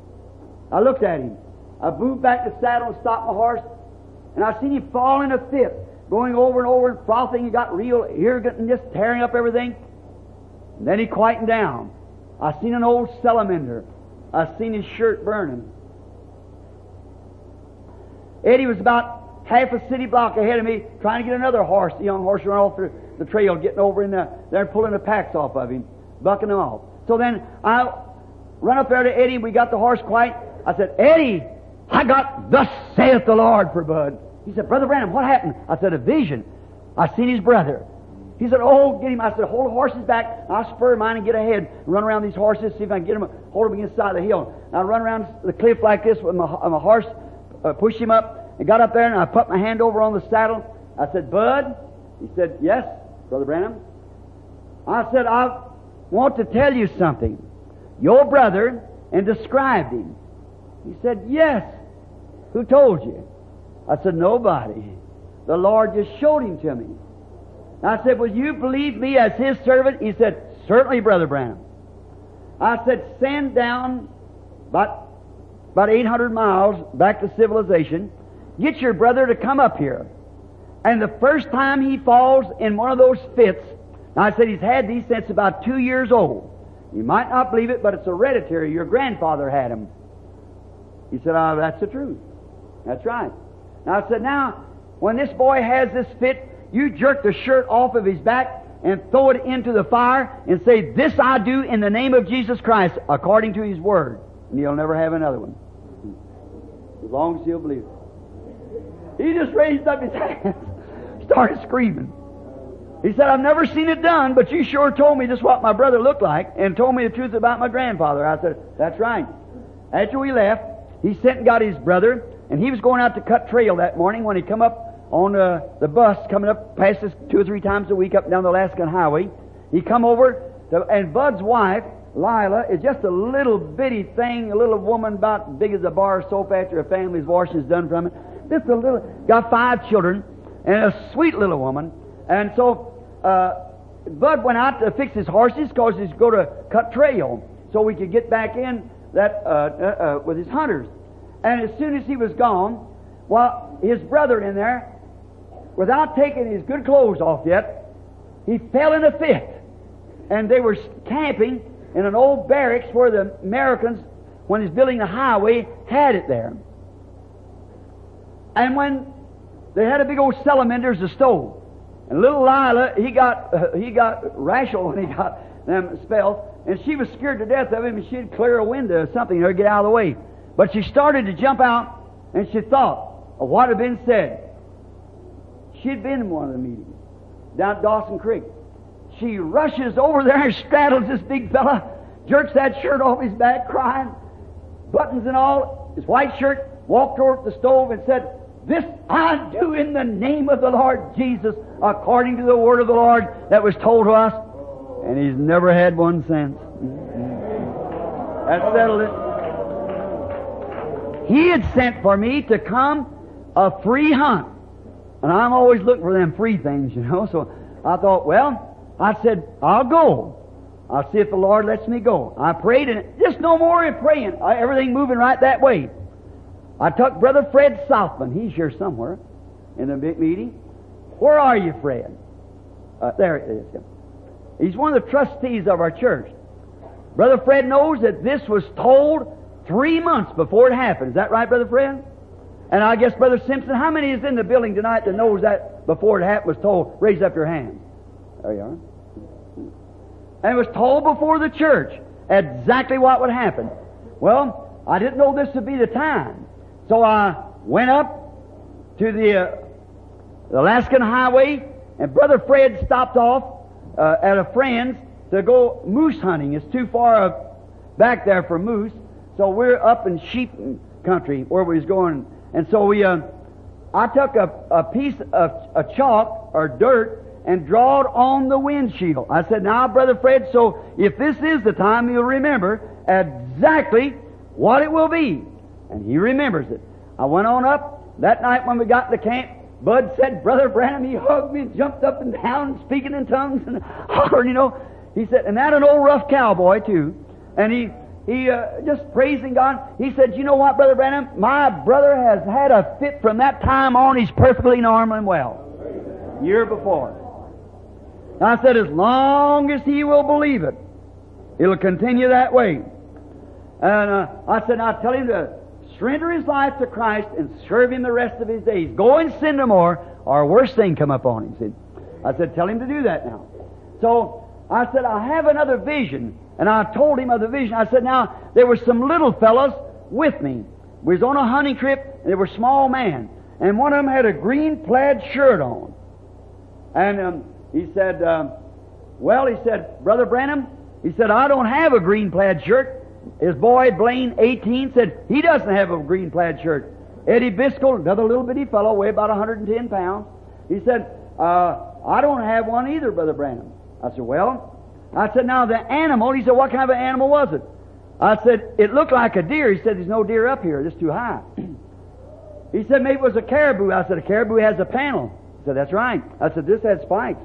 I looked at him. I moved back the saddle and stopped my horse, and I seen him fall in a fit, going over and over and frothing. He got real arrogant and just tearing up everything. And then he quietened down. I seen an old salamander. I seen his shirt burning. Eddie was about half a city block ahead of me, trying to get another horse. The young horse ran off the, the trail, getting over in the, there, pulling the packs off of him, bucking them off. So then I run up there to Eddie, and we got the horse quiet. I said, Eddie, I got thus saith the Lord for Bud. He said, Brother Branham, what happened? I said, a vision. I seen his brother. He said, oh, get him. I said, hold the horses back. I'll spur mine and get ahead and run around these horses, see if I can get them, hold them against the side of the hill. And I run around the cliff like this with my, my horse, uh, pushed him up, and got up there, and I put my hand over on the saddle. I said, Bud? He said, yes, Brother Branham. I said, I want to tell you something. Your brother, and described him. He said, yes. Who told you? I said, nobody. The Lord just showed him to me. I said, will you believe me as His servant? He said, certainly, Brother Branham. I said, send down about, about eight hundred miles back to civilization. Get your brother to come up here. And the first time he falls in one of those fits, I said, he's had these since about two years old. You might not believe it, but it's hereditary. Your grandfather had them. He said, oh, that's the truth. That's right. Now I said, now, when this boy has this fit, you jerk the shirt off of his back and throw it into the fire and say, this I do in the name of Jesus Christ, according to His Word. And he'll never have another one. As long as he'll believe it. He just raised up his hands, started screaming. He said, I've never seen it done, but you sure told me just what my brother looked like and told me the truth about my grandfather. I said, that's right. After we left, he sent and got his brother, and he was going out to cut trail that morning when he come up on uh, the bus coming up past us two or three times a week up and down the Alaskan Highway. He come over, to, and Bud's wife, Lila, is just a little bitty thing, a little woman about big as a bar of soap after her family's washing is done from it. Just a little, got five children, and a sweet little woman. And so uh, Bud went out to fix his horses because he's going to cut trail so we could get back in that uh, uh, uh, with his hunters. And as soon as he was gone, well, his brother in there, without taking his good clothes off yet, he fell in a fit. And they were camping in an old barracks where the Americans, when he's building the highway, had it there. And when they had a big old salamander as a stove, and little Lila, he got uh, he got rational when he got them spells, and she was scared to death of him, and she'd clear a window or something or get out of the way. But she started to jump out, and she thought of what had been said. She'd been in one of the meetings down at Dawson Creek. She rushes over there and straddles this big fella, jerks that shirt off his back, crying, buttons and all, his white shirt, walked over to the stove and said, this I do in the name of the Lord Jesus, according to the word of the Lord that was told to us. And he's never had one since. That settled it. He had sent for me to come a free hunt. And I'm always looking for them free things, you know. So I thought, well, I said, I'll go. I'll see if the Lord lets me go. I prayed, and just no more in praying. I, everything moving right that way. I took Brother Fred Southman. He's here somewhere in the big meeting. Where are you, Fred? Uh, there it is. He's one of the trustees of our church. Brother Fred knows that this was told three months before it happened. Is that right, Brother Fred? And I guess, Brother Simpson, how many is in the building tonight that knows that before it happened was told? Raise up your hand. There you are. And it was told before the church exactly what would happen. Well, I didn't know this would be the time. So I went up to the, uh, the Alaskan Highway, and Brother Fred stopped off uh, at a friend's to go moose hunting. It's too far up back there for moose. So we're up in sheep country where we was going. And so we, uh, I took a, a piece of a chalk or dirt and drawed on the windshield. I said, now, Brother Fred, so if this is the time, you'll remember exactly what it will be. And he remembers it. I went on up. That night when we got to camp, Bud said, Brother Branham, he hugged me and jumped up and down, speaking in tongues and hollering, you know. He said, and that an old rough cowboy, too. And he he uh, just praising God. He said, you know what, Brother Branham? My brother has had a fit from that time on. He's perfectly normal and well. Year before. I said, as long as he will believe it, it'll continue that way. And uh, I said, now tell him to surrender his life to Christ and serve Him the rest of his days. Go and sin no more, or a worse thing come upon him. See? I said, tell him to do that now. So I said, I have another vision. And I told him of the vision. I said, now, there were some little fellows with me. We was on a hunting trip, and they were small men. And one of them had a green plaid shirt on. And um, he said, uh, well, he said, Brother Branham, he said, I don't have a green plaid shirt. His boy, Blaine, eighteen, said he doesn't have a green plaid shirt. Eddie Biscoe, another little bitty fellow, weighed about one hundred ten pounds. He said, uh, I don't have one either, Brother Branham. I said, well, I said, now the animal, he said, what kind of an animal was it? I said, it looked like a deer. He said, there's no deer up here. It's too high. He said, maybe it was a caribou. I said, a caribou has a panel. He said, that's right. I said, this had spikes.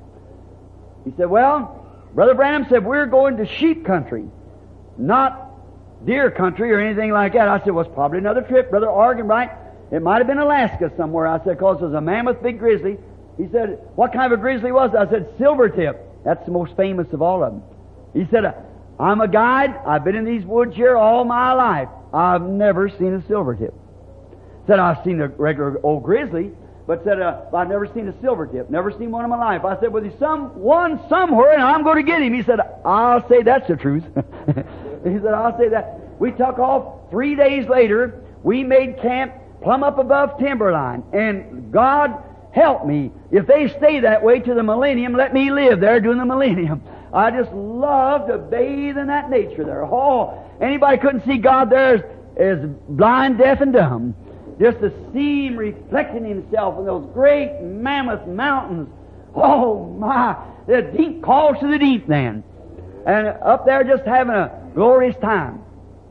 He said, well, Brother Branham said, we're going to sheep country, not deer country or anything like that. I said, well, it's probably another trip, Brother Arganbright. It might have been Alaska somewhere. I said, because there's a mammoth big grizzly. He said, what kind of a grizzly was it? I said, silvertip. That's the most famous of all of them. He said, I'm a guide. I've been in these woods here all my life. I've never seen a silvertip. Said, I've seen a regular old grizzly, but said, uh, I've never seen a silvertip. Never seen one in my life. I said, well, there's some, one somewhere, and I'm going to get him. He said, I'll say that's the truth. He said, I'll say that. We took off three days later. We made camp plumb up above timberline. And God help me. If they stay that way to the millennium, let me live there during the millennium. I just love to bathe in that nature there. Oh, anybody couldn't see God there as, as blind, deaf, and dumb. Just to see Him reflecting Himself in those great mammoth mountains. Oh, my. The deep calls to the deep then. And up there just having a glorious time.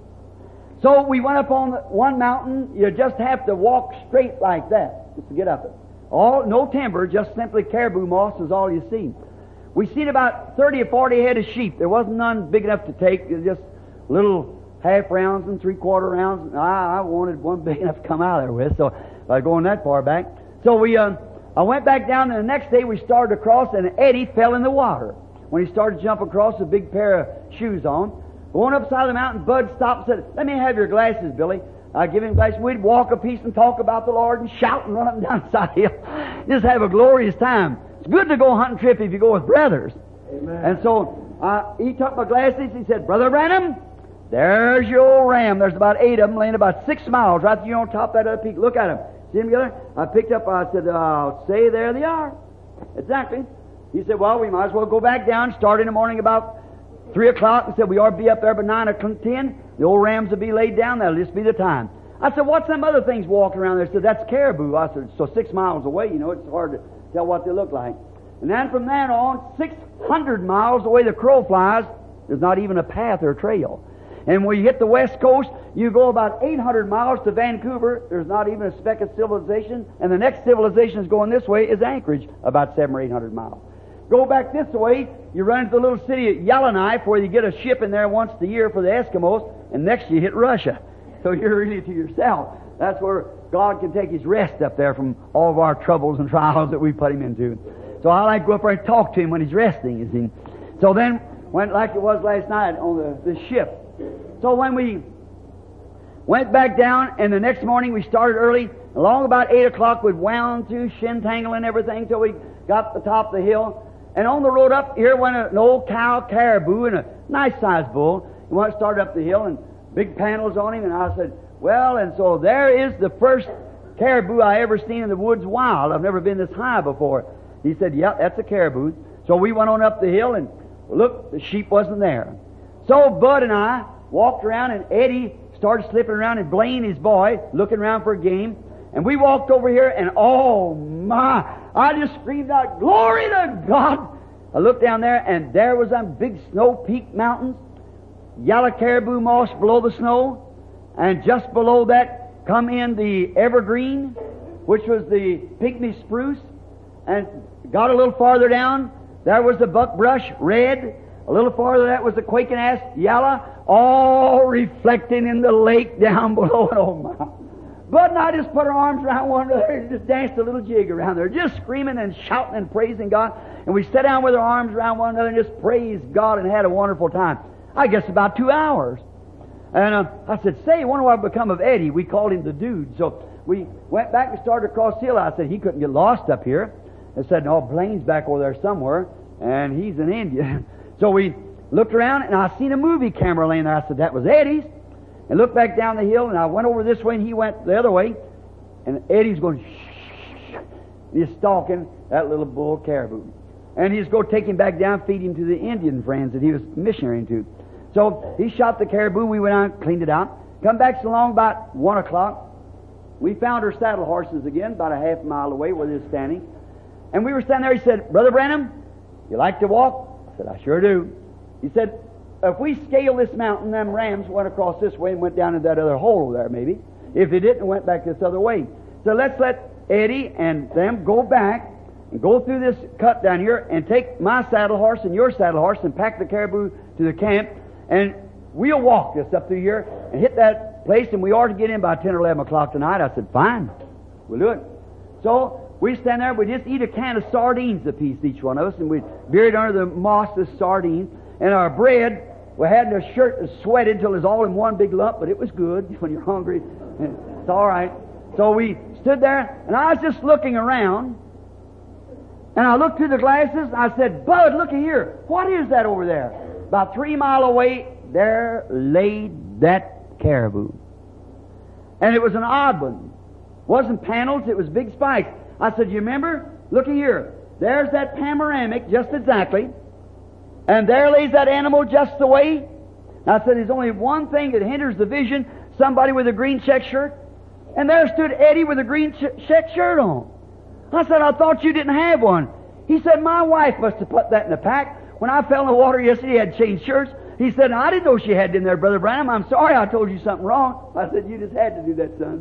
So we went up on the one mountain. You just have to walk straight like that just to get up it. All, no timber, just simply caribou moss is all you see. We seen about thirty or forty head of sheep. There wasn't none big enough to take. It was just little half rounds and three quarter rounds. I, I wanted one big enough to come out there with, so by going that far back. So we, uh, I went back down, and the next day we started across, and Eddie fell in the water. When he started to jump across, a big pair of shoes on. Going up the side of the mountain, Bud stopped and said, let me have your glasses, Billy. I give him glasses. We'd walk a piece and talk about the Lord and shout and run up and down the side of the hill. Just have a glorious time. It's good to go hunting trip if you go with brothers. Amen. And so uh, he took my glasses. He said, Brother Branham, there's your old ram. There's about eight of them laying about six miles right there on top of that other peak. Look at them. See them together? I picked up, I said, uh, say there they are. Exactly. He said, well, we might as well go back down, start in the morning about three o'clock. He said, we ought to be up there by nine o'clock, ten. The old rams will be laid down. That'll just be the time. I said, what's them other things walking around there? He said, that's caribou. I said, so six miles away, you know, it's hard to tell what they look like. And then from then on, six hundred miles away the crow flies, there's not even a path or a trail. And when you hit the west coast, you go about eight hundred miles to Vancouver. There's not even a speck of civilization. And the next civilization is going this way is Anchorage, about seven or eight hundred miles. Go back this way, you run into the little city of Yellowknife, where you get a ship in there once a year for the Eskimos, and next you hit Russia. So you're really to yourself. That's where God can take His rest up there from all of our troubles and trials that we put Him into. So I like to go up there and talk to Him when He's resting, you see. So then, went like it was last night on the, the ship. So when we went back down, and the next morning we started early, along about eight o'clock, we'd wound through Shintangle and everything till we got to the top of the hill. And on the road up here went an old cow caribou and a nice-sized bull. He went started up the hill, and big panels on him, and I said, well, and so there is the first caribou I ever seen in the woods wild. I've never been this high before. He said, yeah, that's a caribou. So we went on up the hill, and look, the sheep wasn't there. So Bud and I walked around, and Eddie started slipping around, and Blaine, his boy, looking around for a game. And we walked over here, and oh my, I just screamed out, glory to God! I looked down there, and there was them big snow-peaked mountains, yellow caribou moss below the snow, and just below that come in the evergreen, which was the pygmy spruce, and got a little farther down, there was the buckbrush, red. A little farther that was the quaking ash, yellow, all reflecting in the lake down below. Oh my! Bud and I just put our arms around one another and just danced a little jig around there, just screaming and shouting and praising God. And we sat down with our arms around one another and just praised God and had a wonderful time. I guess about two hours. And uh, I said, say, I wonder what become of Eddie. We called him the dude. So we went back and started across the hill. I said, he couldn't get lost up here. I said, no, Blaine's back over there somewhere, and he's an Indian. So we looked around, and I seen a movie camera laying there. I said, that was Eddie's. And looked back down the hill, and I went over this way, and he went the other way. And Eddie's going, shh, shh, shh. He's stalking that little bull caribou. and he's going to take him back down, feed him to the Indian friends that he was missionarying to. So he shot the caribou. We went out, cleaned it out. Come back so long about one o'clock. We found our saddle horses again, about a half mile away where they were standing. And we were standing there. He said, Brother Branham, you like to walk? I said, I sure do. He said, if we scale this mountain, them rams went across this way and went down into that other hole there, maybe. If they didn't, went back this other way. So let's let Eddie and them go back and go through this cut down here and take my saddle horse and your saddle horse and pack the caribou to the camp, and we'll walk this up through here and hit that place, and we ought to get in by ten or eleven o'clock tonight. I said, fine, we'll do it. So we stand there, we just eat a can of sardines apiece, each one of us, and we buried under the moss this sardines, and our bread, we had a shirt that sweated until it was all in one big lump, but it was good when you're hungry. It's all right. So we stood there, and I was just looking around, and I looked through the glasses, and I said, Bud, look here. What is that over there? About three mile away, there laid that caribou. And it was an odd one. It wasn't panels, it was big spikes. I said, you remember? Looky here. There's that panoramic, just exactly. And there lays that animal just the way. And I said, there's only one thing that hinders the vision, somebody with a green check shirt. And there stood Eddie with a green ch- check shirt on. I said, I thought you didn't have one. He said, my wife must have put that in the pack. When I fell in the water yesterday, he had changed shirts. He said, I didn't know she had it in there, Brother Branham. I'm sorry I told you something wrong. I said, you just had to do that, son.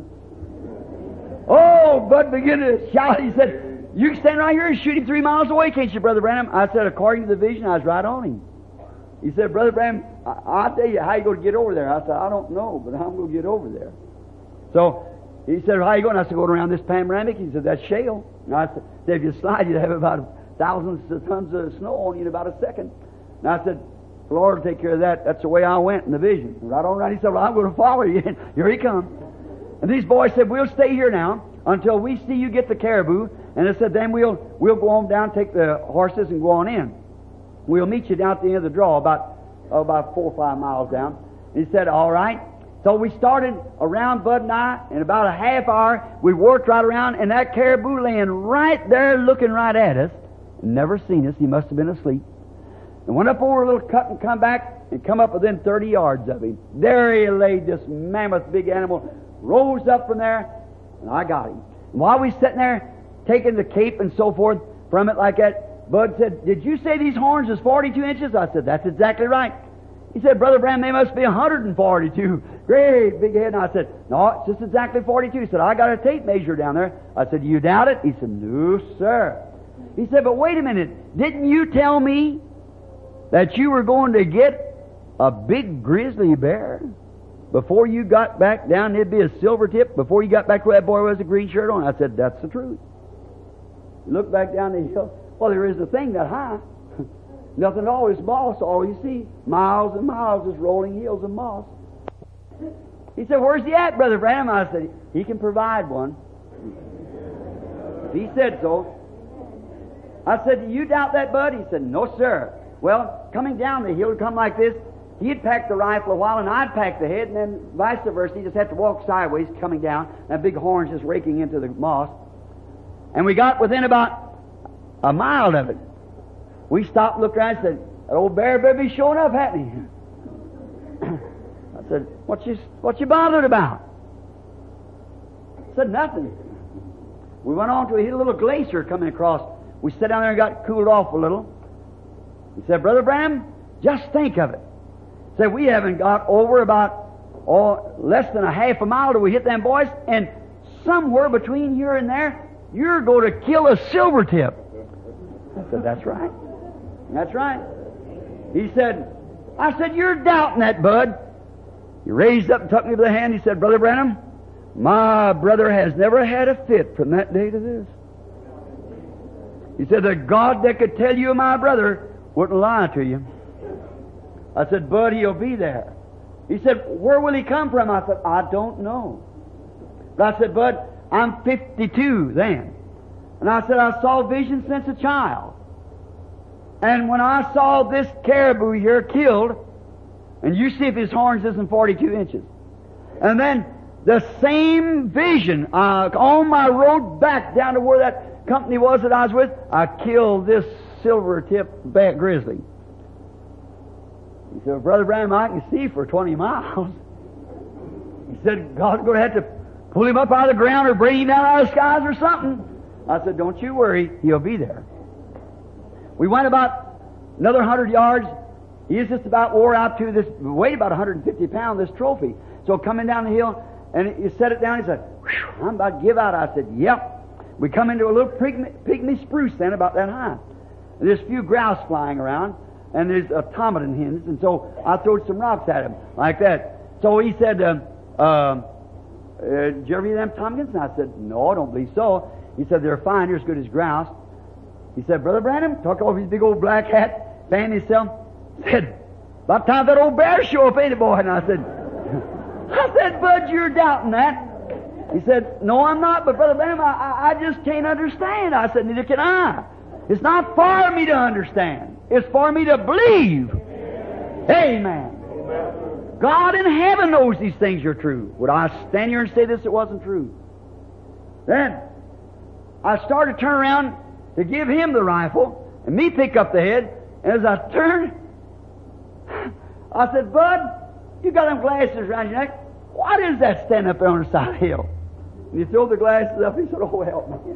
Oh, Bud began to shout. He said, you can stand right here and shoot him three miles away, can't you, Brother Branham? I said, according to the vision, I was right on him. He said, Brother Branham, I- I'll tell you how you going to get over there. I said, I don't know, but I'm going to get over there. So he said, how you going? I said, going around this panoramic. He said, that's shale. And I said, if you slide, you'd have about thousands of tons of snow on you in about a second. And I said, the Lord will take care of that. That's the way I went in the vision. Right on right. He said, well, I'm going to follow you. Here he comes. And these boys said, we'll stay here now until we see you get the caribou. And they said, then we'll we'll go on down, take the horses, and go on in. We'll meet you down at the end of the draw, about, oh, about four or five miles down. And he said, all right. So we started around Bud and I. In about a half hour, we worked right around, and that caribou laying right there looking right at us. Never seen us. He must have been asleep. And went up over a little cut and come back and come up within thirty yards of him. There he laid, this mammoth big animal, rose up from there, and I got him. And while we sitting there taking the cape and so forth from it like that, Bud said, did you say these horns is forty-two inches? I said, that's exactly right. He said, Brother Branham, they must be one hundred forty-two. Great big head. And I said, no, it's just exactly forty-two. He said, I got a tape measure down there. I said, you doubt it? He said, no, sir. He said, but wait a minute. Didn't you tell me that you were going to get a big grizzly bear before you got back down? It'd be a silver tip before you got back where that boy was a green shirt on. I said, that's the truth. You look back down the hill. Well, there is a thing that high. Nothing at all. It's moss. All you see, miles and miles, is rolling hills of moss. He said, where's he at, Brother Branham? I said, he can provide one. He said so. I said, do you doubt that, Bud? He said, no, sir. Well, coming down the hill, come like this, he'd pack the rifle a while, and I'd pack the head, and then vice versa. He just had to walk sideways coming down, that big horn's just raking into the moss. And we got within about a mile of it. We stopped, looked around, and said, that old bear better be showing up, hadn't he? I said, what you, what you bothered about? I said, nothing. We went on to a little glacier coming across. We sat down there and got cooled off a little. He said, Brother Branham, just think of it. He said, we haven't got over about oh, less than a half a mile till we hit them boys, and somewhere between here and there, you're going to kill a silver tip. I said, that's right. That's right. He said, I said, you're doubting that, Bud. He raised up and took me by the hand. He said, Brother Branham, my brother has never had a fit from that day to this. He said, the God that could tell you my brother wouldn't lie to you. I said, Bud, he'll be there. He said, where will he come from? I said, I don't know. But I said, Bud, I'm fifty-two then. And I said, I saw vision since a child. And when I saw this caribou here killed, and you see if his horns isn't forty-two inches. And then the same vision uh, on my road back down to where that company was that I was with, I killed this silver-tip bat grizzly. He said, Brother Branham, I can see for twenty miles. He said, God's going to have to pull him up out of the ground or bring him down out of the skies or something. I said, don't you worry, he'll be there. We went about another hundred yards. He was just about wore out to this, weighed about one hundred fifty pounds, this trophy. So coming down the hill, and he set it down, he said, I'm about to give out. I said, yep. We come into a little pygmy, pygmy spruce then, about that high. And there's a few grouse flying around, and there's automaton hens, and so I throwed some rocks at him, like that. So he said, uh, uh, uh, did you ever hear them Tompkins? And I said, no, I don't believe so. He said, they're fine, they're as good as grouse. He said, Brother Branham, took off his big old black hat, fanned himself, said, about time that old bear show up, ain't it, boy? And I said, I said, Bud, you're doubting that. He said, no, I'm not, but Brother Branham, I, I, I just can't understand. I said, neither can I. It's not for me to understand. It's for me to believe. Amen. Amen. God in heaven knows these things are true. Would I stand here and say this? It wasn't true. Then I started to turn around to give him the rifle, and me pick up the head, and as I turned, I said, Bud, you got them glasses around your neck. What is that standing up there on the side of the hill? And he threw the glasses up. He said, oh, help me.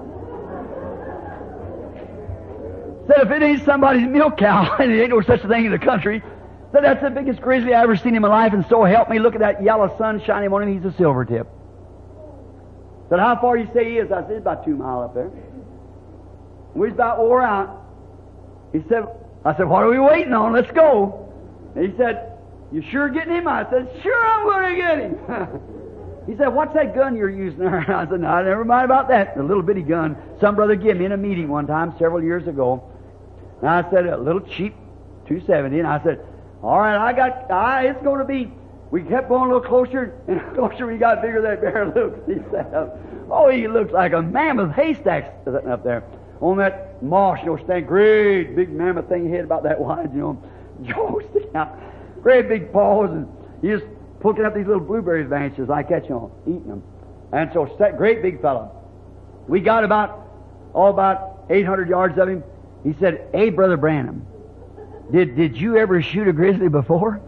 Said, if it ain't somebody's milk cow, and there ain't no such a thing in the country, said, that's the biggest grizzly I ever seen in my life, and so help me, look at that yellow sun shining on him, he's a silver tip. Said, how far you say he is? I said, it's about two miles up there. We was about wore out. He said, I said, what are we waiting on? Let's go. And he said, you sure getting him? I said, sure I'm going to get him. He said, what's that gun you're using there? And I said, no, never mind about that. A little bitty gun some brother gave me in a meeting one time several years ago. And I said, a little cheap two seventy. And I said, all right, I got, ah, it's going to be. We kept going a little closer, and the closer we got, bigger that bear looks. He said, oh, he looks like a mammoth haystack sitting up there on that moss, you know, stand great big mammoth thing, head about that wide, you know, jaws sticking out, great big paws, and he just picking up these little blueberry branches like that, you know, eating them. And so, that great big fellow. We got about, oh, about eight hundred yards of him. He said, hey, Brother Branham, did, did you ever shoot a grizzly before?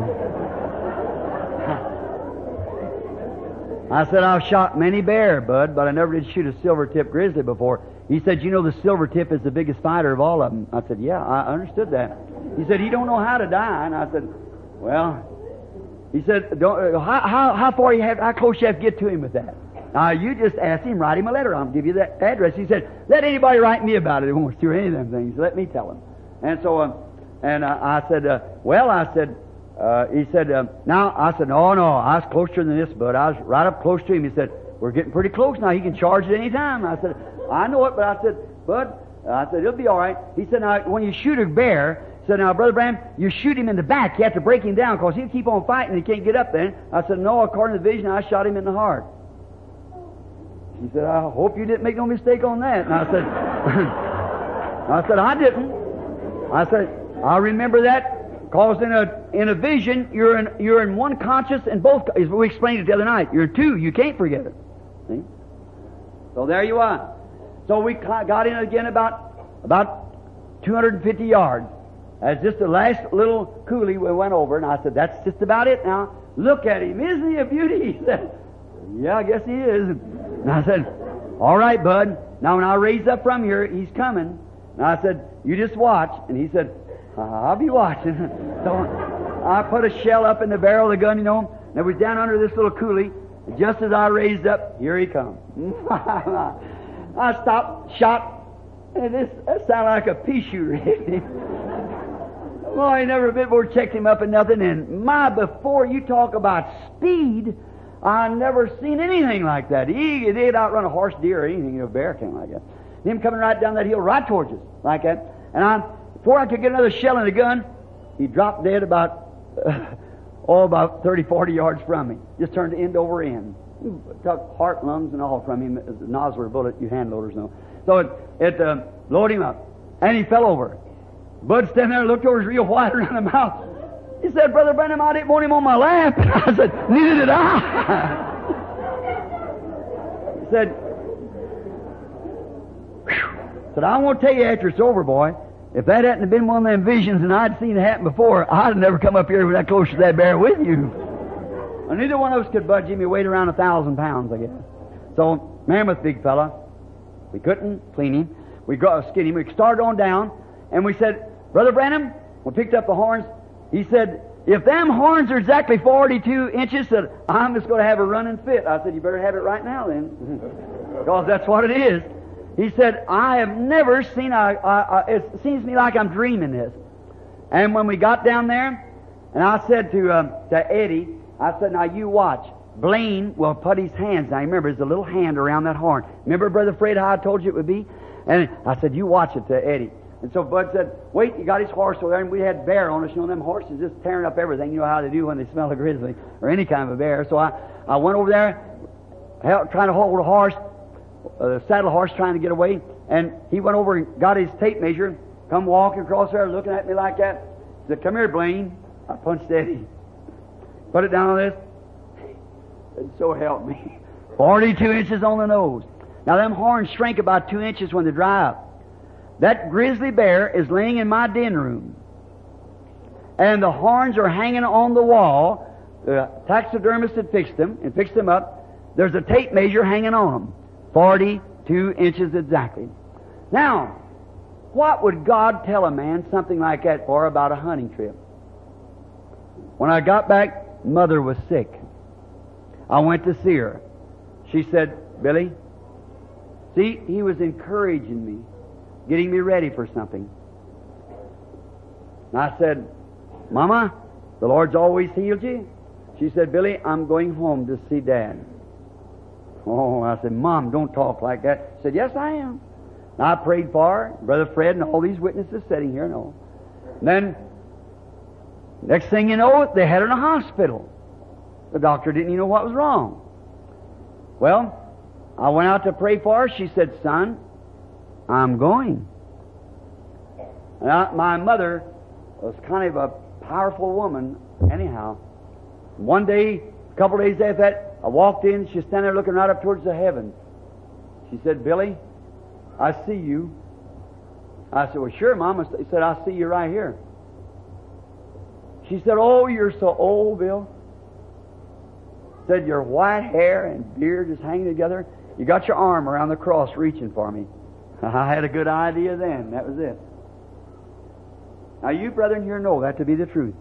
I said, I've shot many bear, Bud, but I never did shoot a silver-tip grizzly before. He said, you know the silver-tip is the biggest fighter of all of them. I said, yeah, I understood that. He said, he don't know how to die. And I said, well, he said, don't, how, how, how far you have, how close you have to get to him with that? Now, you just ask him, write him a letter. I'll give you that address. He said, let anybody write me about it who wants to do any of them things. Let me tell him. And so, uh, and uh, I said, uh, well, I said, Uh, he said, uh, now, I said, no, no, I was closer than this, Bud. I was right up close to him. He said, we're getting pretty close now. He can charge at any time. I said, I know it, but I said, Bud, I said, it'll be all right. He said, now, when you shoot a bear, he said, now, Brother Branham, you shoot him in the back. You have to break him down because he'll keep on fighting and he can't get up then. I said, no, according to the vision, I shot him in the heart. He said, I hope you didn't make no mistake on that. And I said, I said, I didn't. I said, I remember that. Because in a in a vision, you're in you're in one conscious and both. As we explained it the other night, you're in two. You can't forget it. See? So there you are. So we got in again about about two hundred fifty yards. As just the last little coulee we went over, and I said, "That's just about it now. Look at him, isn't he a beauty?" He said, "Yeah, I guess he is." And I said, "All right, Bud. Now when I raise up from here, he's coming." And I said, "You just watch." And he said, I'll be watching. So I put a shell up in the barrel of the gun, you know, and it was down under this little coulee. And just as I raised up, here he comes. I stopped, shot, and this that sounded like a pea shooter hit him. Well, I never a bit more checked him up and nothing. And my, before you talk about speed, I never seen anything like that. He they'd outrun a horse, deer, or anything, you know, bear came like that. Him coming right down that hill, right towards us, like that. And I. Before I could get another shell in the gun, he dropped dead about, uh, oh, about thirty, forty yards from me. Just turned end over end. Took heart, lungs, and all from him. The Nosler bullet, you hand loaders know. So it, it uh, blowed him up. And he fell over. Bud standing there, looked over, was real white around the mouth. He said, Brother Branham, I didn't want him on my lap. I said, neither did I. He said, Whew. Said, I won't tell you after it's over, boy. If that hadn't been one of them visions and I'd seen it happen before, I'd have never come up here that close to that bear with you. And neither one of us could budge him. He weighed around a thousand pounds, I guess. So, mammoth big fella. We couldn't clean him. We got skin him. We started on down, and we said, Brother Branham, we picked up the horns. He said, if them horns are exactly forty-two inches, said, I'm just going to have a running fit. I said, you better have it right now then, because that's what it is. He said, I have never seen, a, a, a, it seems to me like I'm dreaming this. And when we got down there, and I said to, um, to Eddie, I said, now you watch. Blaine will put his hands. Now remember, there's a little hand around that horn. Remember, Brother Fred, how I told you it would be? And I said, you watch it to Eddie. And so Bud said, wait, he got his horse over there, and we had bear on us. You know, them horses just tearing up everything. You know how they do when they smell a grizzly or any kind of a bear. So I, I went over there, held, trying to hold a horse, a saddle horse trying to get away. And he went over and got his tape measure, come walking across there, looking at me like that. He said, come here, Blaine. I punched Eddie. Put it down on this. And so help me. forty-two inches on the nose. Now, them horns shrink about two inches when they dry up. That grizzly bear is laying in my den room. And the horns are hanging on the wall. The taxidermist had fixed them and fixed them up. There's a tape measure hanging on them. forty-two inches exactly. Now, what would God tell a man something like that for about a hunting trip? When I got back, Mother was sick. I went to see her. She said, Billy, see, he was encouraging me, getting me ready for something. And I said, Mama, the Lord's always healed you? She said, Billy, I'm going home to see Dad. Oh, I said, Mom, don't talk like that. She said, yes, I am. And I prayed for her, Brother Fred and all these witnesses sitting here and all. And then, next thing you know, they had her in a hospital. The doctor didn't even know what was wrong. Well, I went out to pray for her. She said, son, I'm going. And I, my mother was kind of a powerful woman anyhow. One day, a couple of days after that, I walked in. She was standing there looking right up towards the heavens. She said, Billy, I see you. I said, well, sure, Mama. She said, I see you right here. She said, oh, you're so old, Bill. Said, your white hair and beard is hanging together. You got your arm around the cross reaching for me. I had a good idea then. That was it. Now, you brethren here know that to be the truth.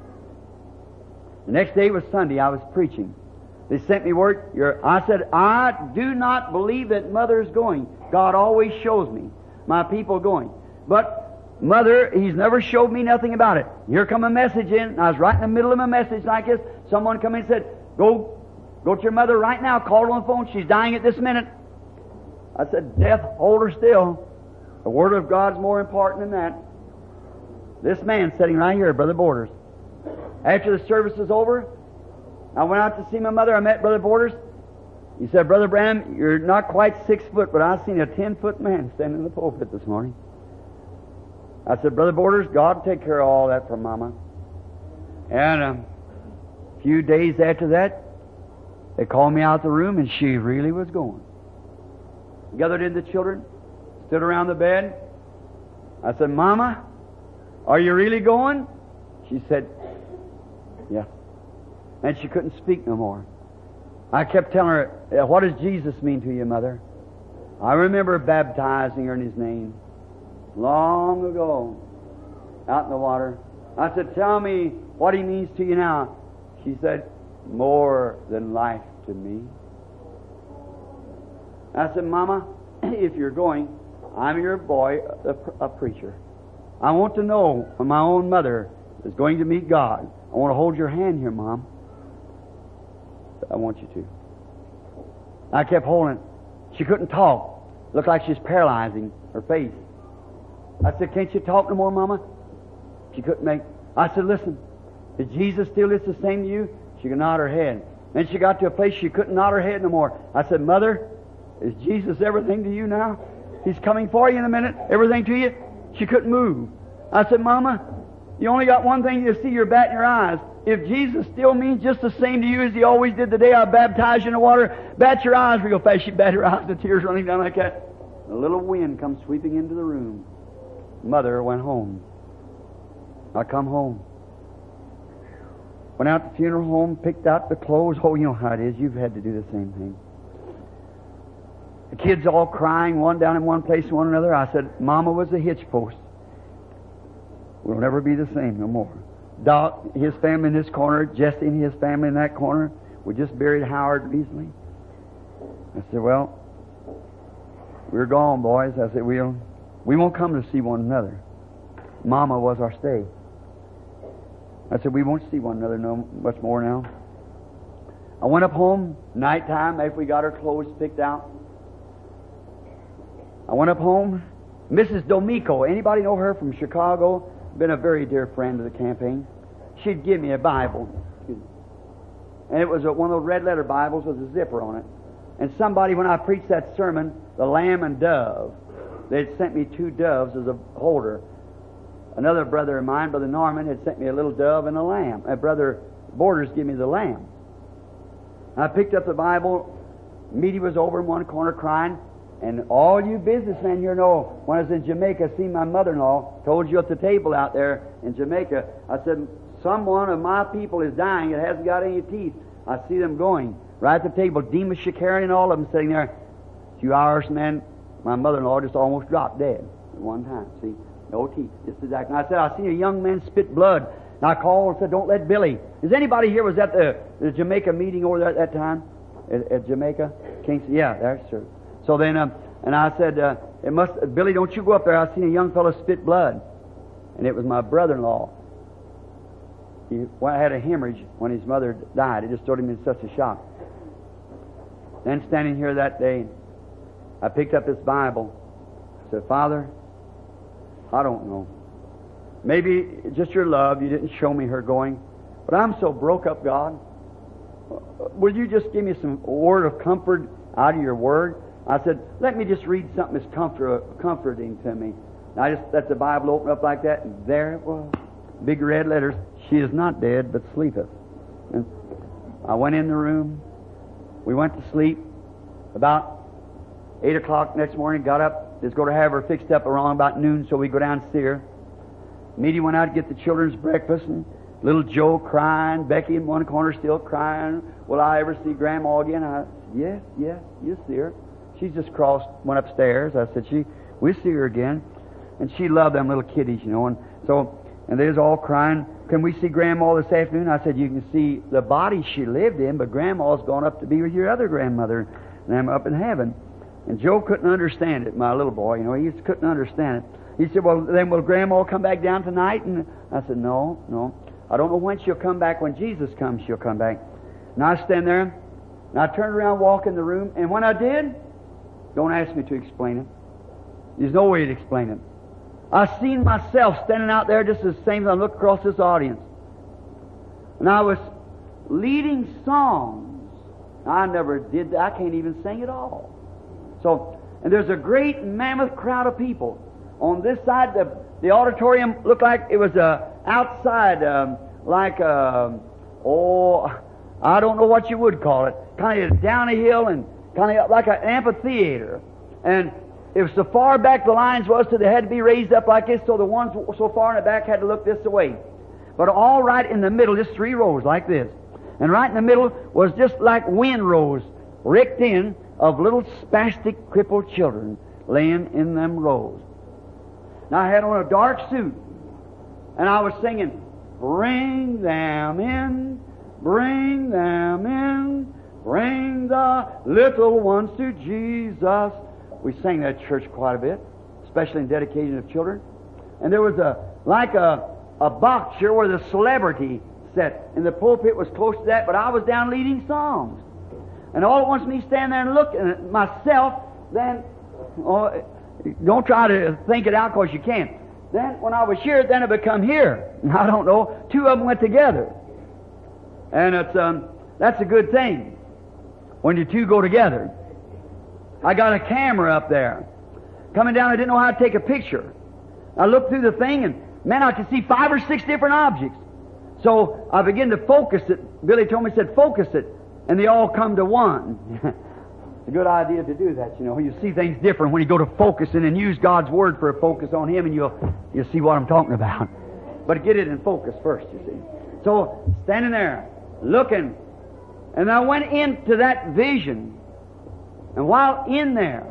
The next day was Sunday. I was preaching. They sent me word. You're, I said, I do not believe that Mother's going. God always shows me my people going. But Mother, He's never showed me nothing about it. Here come a message in. And I was right in the middle of a message like this. Someone come in and said, Go, go to your mother right now. Call her on the phone. She's dying at this minute. I said, death, hold her still. The Word of God's more important than that. This man sitting right here, Brother Borders. After the service was over, I went out to see my mother. I met Brother Borders. He said, Brother Branham, you're not quite six foot, but I've seen a ten-foot man standing in the pulpit this morning. I said, Brother Borders, God will take care of all that for Mama. And um, a few days after that, they called me out the room, and she really was going. Gathered in the children, stood around the bed. I said, Mama, are you really going? She said, yeah. And she couldn't speak no more. I kept telling her, what does Jesus mean to you, Mother? I remember baptizing her in His name long ago out in the water. I said, tell me what He means to you now. She said, more than life to me. I said, Mama, if you're going, I'm your boy, a, a preacher. I want to know when my own mother is going to meet God. I want to hold your hand here, Mom. I want you to. I kept holding it. She couldn't talk. Looked like she was paralyzing her face. I said, can't you talk no more, Mama? She couldn't make... I said, listen, is Jesus still is the same to you? She could nod her head. Then she got to a place she couldn't nod her head no more. I said, Mother, is Jesus everything to you now? He's coming for you in a minute. Everything to you? She couldn't move. I said, Mama, you only got one thing to see, your bat in your eyes. If Jesus still means just the same to you as He always did the day I baptized you in the water, bat your eyes real fast. She bat her eyes, the tears running down like that. A little wind come sweeping into the room. Mother went home. I come home. Went out to the funeral home, picked out the clothes. Oh, you know how it is. You've had to do the same thing. The kids all crying, one down in one place, one another. I said, Mama was a hitch post. We'll never be the same no more. Doc, his family in this corner, Jesse and his family in that corner. We just buried Howard recently. I said, well, we're gone, boys. I said, we'll, we won't come to see one another. Mama was our stay. I said, we won't see one another no much more now. I went up home, nighttime, after we got our clothes picked out. I went up home. Missus Domico, anybody know her from Chicago? Been a very dear friend of the campaign. She'd give me a Bible. And it was a, one of those red letter Bibles with a zipper on it. And somebody, when I preached that sermon, the lamb and dove, they'd sent me two doves as a holder. Another brother of mine, Brother Norman, had sent me a little dove and a lamb. And Brother Borders gave me the lamb. I picked up the Bible. Meaty was over in one corner crying. And all you businessmen here know, when I was in Jamaica, seen my mother-in-law, told you at the table out there in Jamaica, I said, someone of my people is dying that hasn't got any teeth. I see them going. Right at the table, Demas Shakarian and all of them sitting there. A few hours, man, my mother-in-law just almost dropped dead at one time. See, no teeth. Just exactly. And I said, I seen a young man spit blood. And I called and said, don't let Billy. Is anybody here was at the, the Jamaica meeting over there at that time? At, at Jamaica? Kingston? Yeah, there's sir. So then, um, and I said, uh, it must, Billy, don't you go up there. I seen a young fellow spit blood. And it was my brother-in-law. He well, had a hemorrhage when his mother died. It just threw him in such a shock. Then standing here that day, I picked up this Bible. I said, Father, I don't know. Maybe just your love, you didn't show me her going. But I'm so broke up, God. Will you just give me some word of comfort out of your word? I said, let me just read something that's comfort, comforting to me. And I just let the Bible open up like that, and there it was. Big red letters, she is not dead, but sleepeth. And I went in the room. We went to sleep. About eight o'clock next morning, got up. Just go to have her fixed up around about noon, so we go down and see her. Meaty went out to get the children's breakfast, and little Joe crying, Becky in one corner still crying. Will I ever see Grandma again? I said, yes, yes, you see her. She just crossed, went upstairs. I said, she, we'll see her again. And she loved them little kiddies, you know. And so, and they was all crying, can we see Grandma this afternoon? I said, you can see the body she lived in, but Grandma's gone up to be with your other grandmother, and I'm up in heaven. And Joe couldn't understand it, my little boy, you know, he just couldn't understand it. He said, well, then will Grandma come back down tonight? And I said, no, no. I don't know when she'll come back. When Jesus comes, she'll come back. And I stand there, and I turned around, walk in the room, and when I did, don't ask me to explain it. There's no way to explain it. I seen myself standing out there just the same as I looked across this audience. And I was leading songs. I never did that. I can't even sing at all. So, and there's a great mammoth crowd of people. On this side, the, the auditorium looked like it was uh, outside, um, like, uh, oh, I don't know what you would call it. Kind of down a hill and kind of like an amphitheater. And it was so far back the lines was till they had to be raised up like this, so the ones so far in the back had to look this way. But all right in the middle, just three rows like this. And right in the middle was just like windrows, rigged in of little spastic, crippled children laying in them rows. Now I had on a dark suit, and I was singing, bring them in, bring them in, bring the little ones to Jesus. We sang that at church quite a bit, especially in dedication of children. And there was a like a, a box here where the celebrity sat, and the pulpit was close to that, but I was down leading songs. And all at once me stand there and look at myself, then, oh, don't try to think it out because you can't. Then when I was here, then it become here. I don't know, two of them went together. And it's um, that's a good thing when you two go together. I got a camera up there. Coming down, I didn't know how to take a picture. I looked through the thing, and man, I could see five or six different objects. So I began to focus it. Billy told me, he said, focus it. And they all come to one. It's a good idea to do that, you know. You see things different when you go to focusing and use God's Word for a focus on Him, and you'll, you'll see what I'm talking about. But get it in focus first, you see. So, standing there, looking, and I went into that vision, and while in there,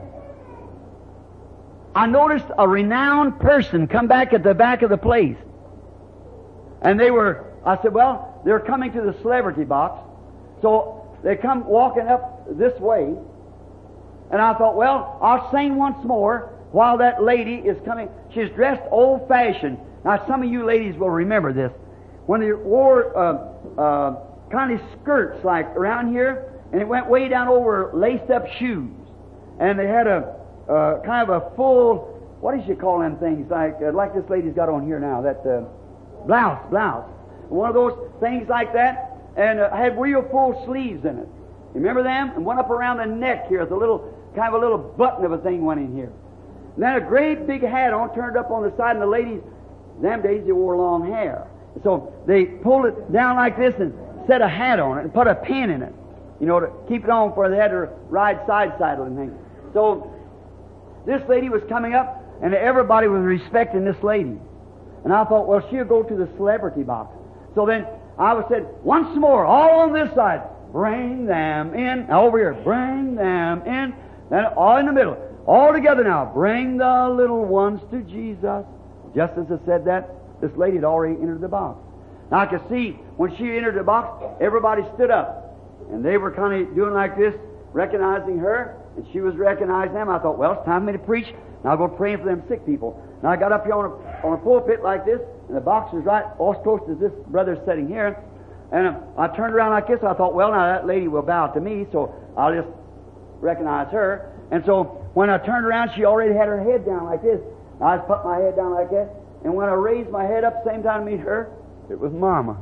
I noticed a renowned person come back at the back of the place. And they were, I said, well, they're coming to the celebrity box. So they come walking up this way. And I thought, well, I'll sing once more while that lady is coming. She's dressed old-fashioned. Now, some of you ladies will remember this. When they wore uh, uh, kind of skirts like around here, and it went way down over laced-up shoes. And they had a uh, kind of a full, what does you call them things? Like uh, like this lady's got on here now, that uh, blouse, blouse. One of those things like that, and uh, had real full sleeves in it. You remember them? And went up around the neck here with a little, kind of a little button of a thing went in here. And then a great big hat on, turned up on the side, and the ladies, them days they wore long hair. So they pulled it down like this and set a hat on it and put a pin in it, you know, to keep it on for they had to ride side saddle and things. So this lady was coming up, and everybody was respecting this lady. And I thought, well, she'll go to the celebrity box. So then I was said, once more, all on this side, bring them in. Now over here, bring them in. Then all in the middle. All together now, bring the little ones to Jesus. Just as I said that, this lady had already entered the box. Now I could see, when she entered the box, everybody stood up. And they were kind of doing like this, recognizing her, and she was recognizing them. I thought, well, it's time for me to preach. Now I'll go praying for them sick people. Now I got up here on a, on a pulpit like this, and the box was right all close to this brother sitting here. And uh, I turned around like this. I thought, well, now that lady will bow to me, so I'll just recognize her. And so when I turned around, she already had her head down like this. I just put my head down like that. And when I raised my head up, same time to meet her, it was Mama.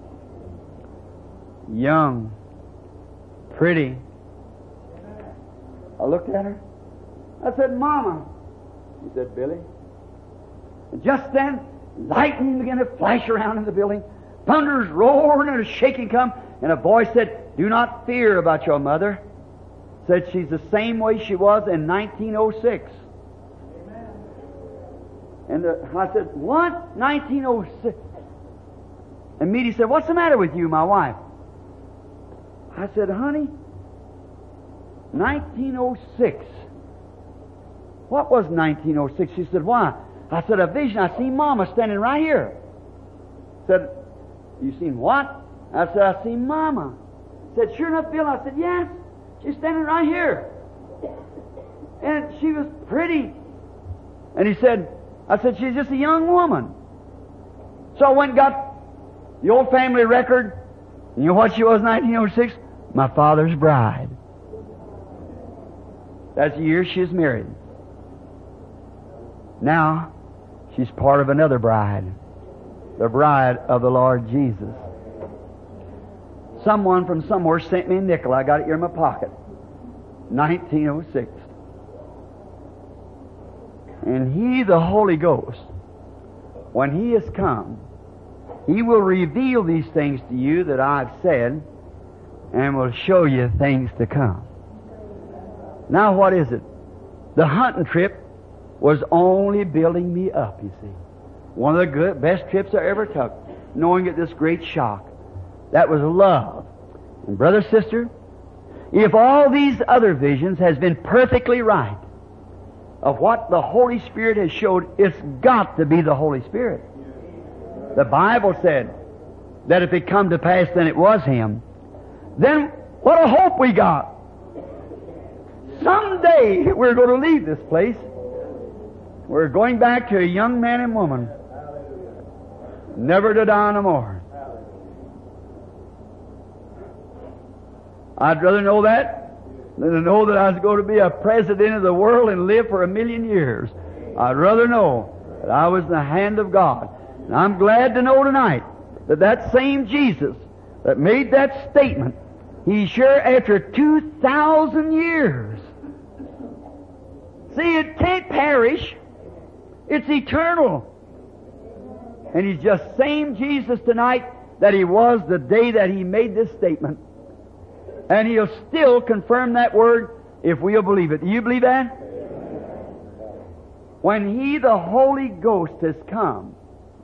Young, pretty. I looked at her. I said, Mama. She said, Billy. And just then, lightning began to flash around in the building. Thunder's roaring and a shaking come. And a voice said, do not fear about your mother. Said she's the same way she was in nineteen oh six. Amen. And the, I said, what? nineteen oh six? And Meady said, what's the matter with you, my wife? I said, honey, nineteen oh six. What was nineteen oh six? She said, why? I said, a vision. I seen Mama standing right here. Said, you seen what? I said, I seen Mama. Said, sure enough, Bill. I said, yes. She's standing right here. And she was pretty. And he said, I said, she's just a young woman. So I went and got the old family record. And you know what she was in nineteen oh six? My father's bride. That's the year she was married. Now, she's part of another bride. The bride of the Lord Jesus. Someone from somewhere sent me a nickel. I got it here in my pocket. nineteen oh six. And He, the Holy Ghost, when He has come, He will reveal these things to you that I've said, and will show you things to come. Now what is it? The hunting trip was only building me up, you see. One of the good, best trips I ever took, knowing at this great shock. That was love. And brother, sister, if all these other visions has been perfectly right of what the Holy Spirit has showed, it's got to be the Holy Spirit. The Bible said that if it come to pass, then it was Him. Then what a hope we got. Someday we're going to leave this place. We're going back to a young man and woman, never to die no more. I'd rather know that than to know that I was going to be a president of the world and live for a million years. I'd rather know that I was in the hand of God. And I'm glad to know tonight that that same Jesus that made that statement, He's sure after two thousand years. See, it can't perish. It's eternal. And He's just same Jesus tonight that He was the day that He made this statement. And He'll still confirm that word if we'll believe it. Do you believe that? When He, the Holy Ghost, has come,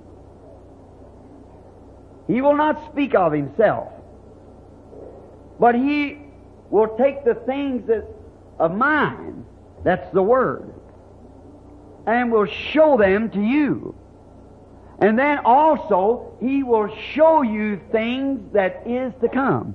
He will not speak of Himself, but He will take the things that of mine, that's the Word, and will show them to you. And then also, He will show you things that is to come.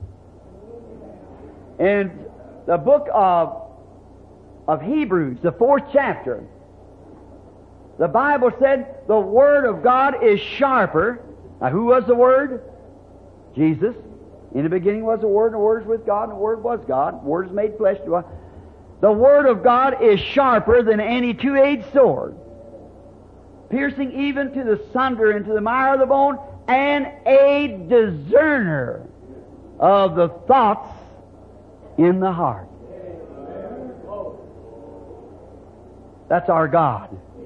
In the book of, of Hebrews, the fourth chapter, the Bible said the Word of God is sharper. Now, who was the Word? Jesus. In the beginning was the Word, and the Word is with God, and the Word was God. The Word is made flesh to us. The Word of God is sharper than any two-edged sword, piercing even to the sunder and to the mire of the bone, and a discerner of the thoughts in the heart. That's our God.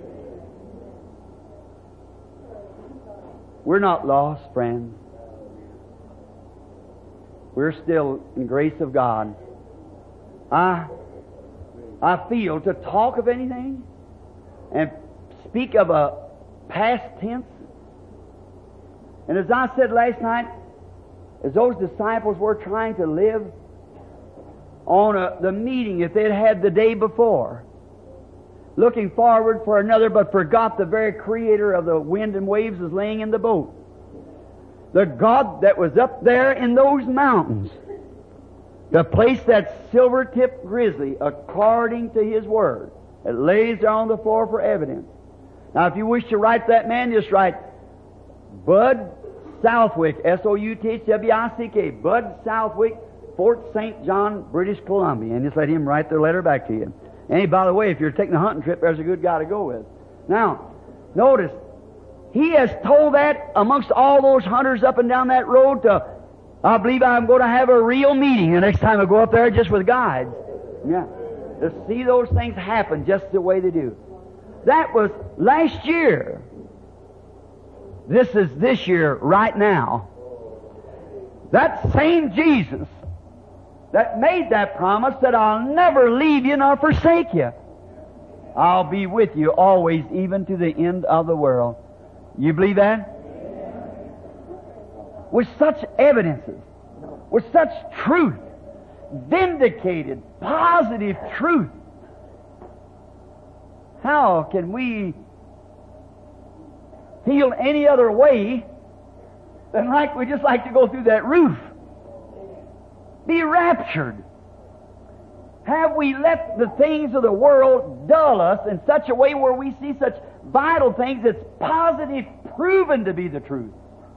We're not lost, friends. We're still in grace of God. I, I feel to talk of anything and speak of a past tense. And as I said last night, as those disciples were trying to live on a, the meeting that they'd had the day before, looking forward for another, but forgot the very Creator of the wind and waves was laying in the boat. The God that was up there in those mountains, to place that silver-tipped grizzly according to His Word, it lays there on the floor for evidence. Now, if you wish to write that man, just write Bud Southwick, S O U T H W I C K, Bud Southwick, Fort Saint John, British Columbia, and just let him write their letter back to you. And by the way, if you're taking a hunting trip, there's a good guy to go with. Now, notice, he has told that amongst all those hunters up and down that road to, I believe I'm going to have a real meeting the next time I go up there just with guides. Yeah. To see those things happen just the way they do. That was last year. This is this year right now. That same Jesus that made that promise said, I'll never leave you nor forsake you. I'll be with you always, even to the end of the world. You believe that? With such evidences, with such truth, vindicated, positive truth, how can we feel any other way than like we just like to go through that roof? Be raptured. Have we let the things of the world dull us in such a way where we see such vital things that's positive, proven to be the truth?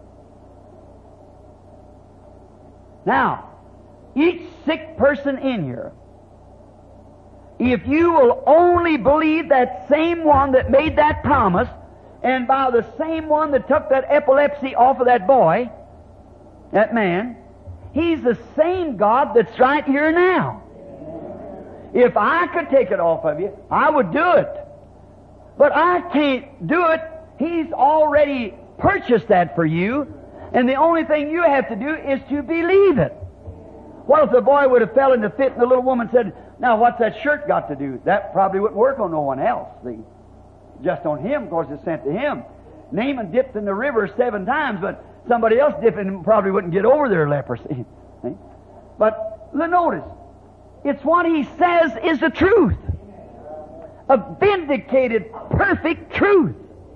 Now, each sick person in here, if you will only believe that same one that made that promise, and by the same one that took that epilepsy off of that boy, that man, He's the same God that's right here now. If I could take it off of you, I would do it. But I can't do it. He's already purchased that for you, and the only thing you have to do is to believe it. What if the boy would have fell in the fit and the little woman said, now what's that shirt got to do? That probably wouldn't work on no one else. See? Just on him, because it's sent to him. Naaman dipped in the river seven times, but somebody else dipping probably wouldn't get over their leprosy. See? But notice, it's what he says is the truth. A vindicated, perfect truth.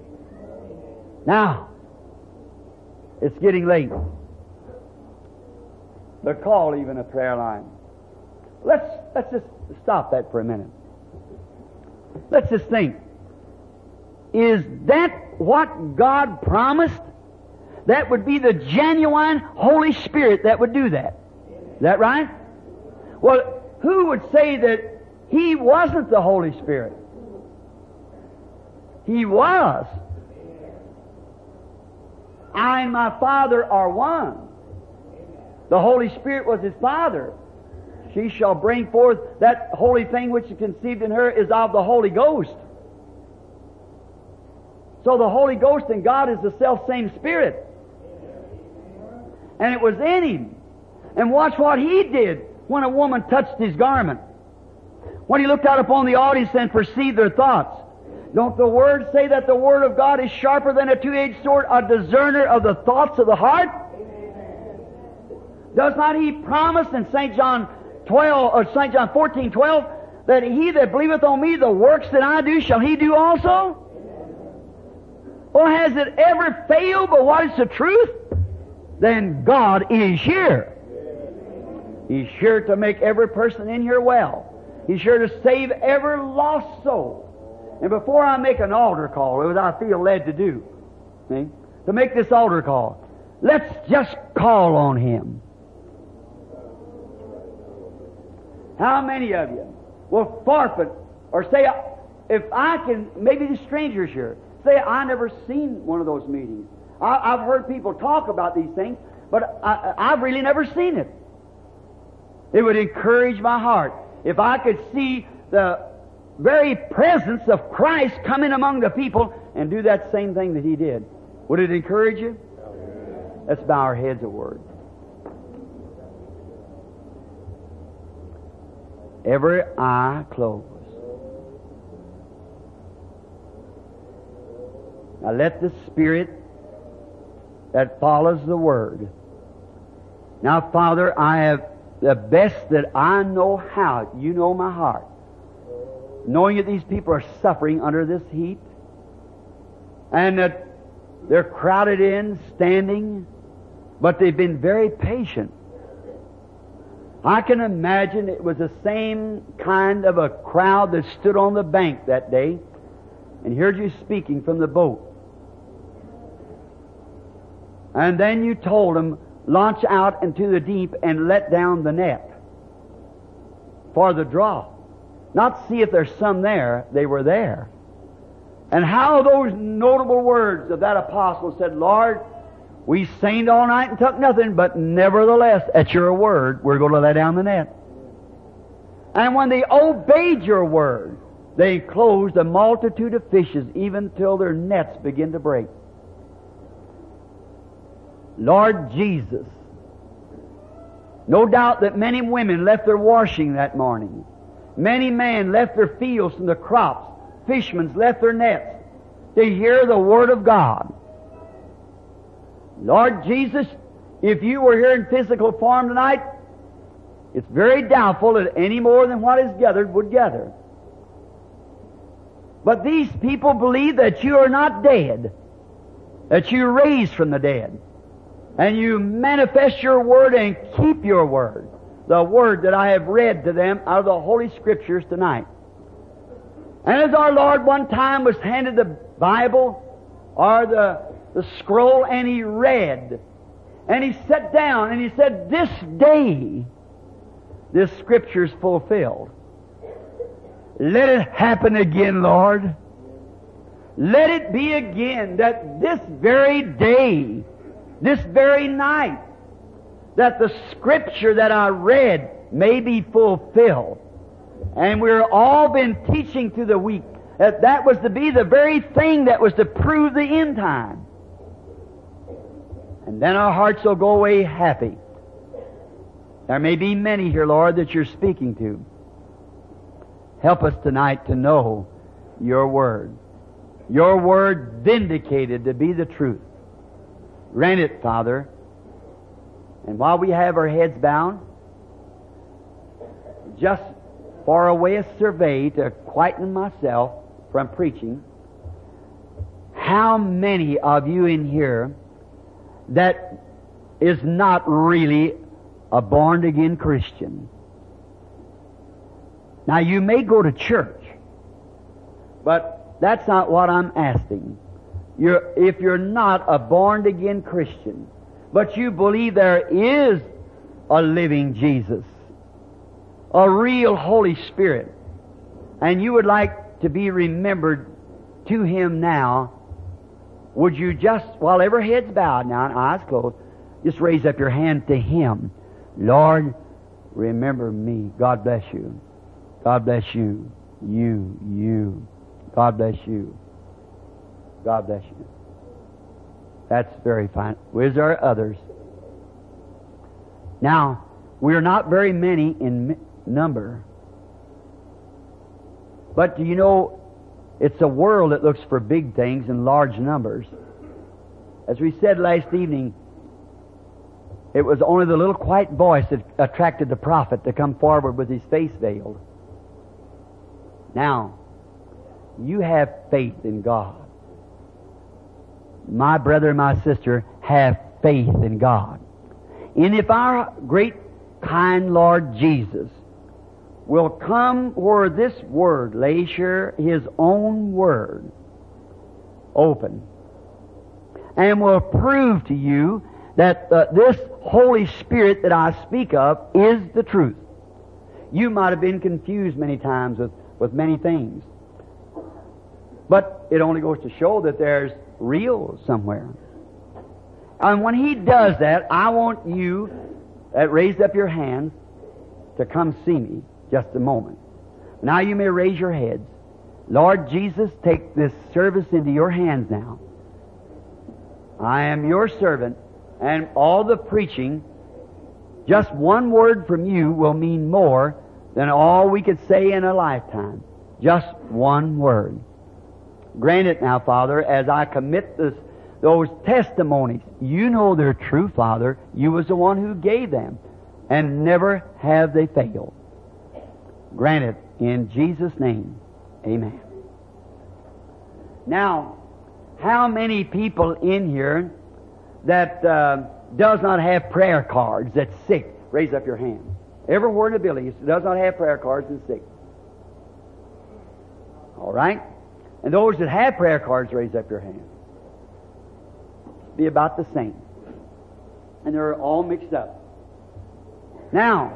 Now, it's getting late. They're called even a prayer line. Let's, let's just stop that for a minute. Let's just think. Is that what God promised? That would be the genuine Holy Spirit that would do that. Is that right? Well, who would say that He wasn't the Holy Spirit? He was. I and my Father are one. The Holy Spirit was His Father. She shall bring forth that holy thing which is conceived in her is of the Holy Ghost. So the Holy Ghost and God is the self-same Spirit. And it was in Him. And watch what He did when a woman touched His garment. When He looked out upon the audience and perceived their thoughts. Don't the Word say that the Word of God is sharper than a two-edged sword, a discerner of the thoughts of the heart? Does not He promise in Saint John twelve or Saint John fourteen twelve that he that believeth on me, the works that I do shall he do also? Well, has it ever failed but what is the truth? Then God is here. He's sure to make every person in here well. He's sure to save every lost soul. And before I make an altar call, as I feel led to do, see, to make this altar call, let's just call on Him. How many of you will forfeit or say, if I can, maybe the strangers here, say, I never seen one of those meetings. I, I've heard people talk about these things, but I, I've really never seen it. It would encourage my heart if I could see the very presence of Christ coming among the people and do that same thing that He did. Would it encourage you? Let's bow our heads a word. Every eye closed. Now let the Spirit that follows the Word. Now, Father, I have the best that I know how. You know my heart. Knowing that these people are suffering under this heat and that they're crowded in, standing, but they've been very patient. I can imagine it was the same kind of a crowd that stood on the bank that day and heard you speaking from the boat. And then you told them, launch out into the deep and let down the net for the draw. Not see if there's some there. They were there. And how those notable words of that apostle said, Lord, we sailed all night and took nothing, but nevertheless, at your word, we're going to let down the net. And when they obeyed your word, they closed a multitude of fishes, even till their nets began to break. Lord Jesus, no doubt that many women left their washing that morning. Many men left their fields and their crops. Fishermen left their nets to hear the Word of God. Lord Jesus, if you were here in physical form tonight, it's very doubtful that any more than what is gathered would gather. But these people believe that you are not dead, that you raised from the dead, and you manifest your Word and keep your Word. The Word that I have read to them out of the Holy Scriptures tonight. And as our Lord one time was handed the Bible or the, the scroll, and He read, and He sat down and He said, this day this Scripture is fulfilled. Let it happen again, Lord. Let it be again that this very day, this very night, that the Scripture that I read may be fulfilled. And we've all been teaching through the week that that was to be the very thing that was to prove the end time. And then our hearts will go away happy. There may be many here, Lord, that you're speaking to. Help us tonight to know your Word. Your Word vindicated to be the truth. Grant it, Father. And while we have our heads bowed, just for a way of survey to quieten myself from preaching, how many of you in here that is not really a born-again Christian? Now, you may go to church, but that's not what I'm asking. You're, if you're not a born-again Christian, but you believe there is a living Jesus, a real Holy Spirit, and you would like to be remembered to Him now, would you just, while every head's bowed now and eyes closed, just raise up your hand to Him. Lord, remember me. God bless you. God bless you. You, you. God bless you. God bless you. That's very fine. Where's our others? Now, we're not very many in number. But do you know, it's a world that looks for big things in large numbers. As we said last evening, it was only the little quiet voice that attracted the prophet to come forward with his face veiled. Now, you have faith in God. My brother and my sister have faith in God. And if our great, kind Lord Jesus will come where this Word lays here, His own Word, open, and will prove to you that uh, this Holy Spirit that I speak of is the truth. You might have been confused many times with, with many things. But it only goes to show that there's real somewhere. And when He does that, I want you that raised up your hands to come see me just a moment. Now you may raise your heads. Lord Jesus, take this service into your hands now. I am your servant, and all the preaching, just one word from you will mean more than all we could say in a lifetime. Just one word. Grant it now, Father, as I commit this, those testimonies. You know they're true, Father. You was the one who gave them, and never have they failed. Grant it in Jesus' name. Amen. Now, how many people in here that uh, does not have prayer cards, that's sick? Raise up your hand. Everywhere in the building does not have prayer cards and sick. All right? And those that have prayer cards, raise up your hand. Be about the same. And they're all mixed up. Now,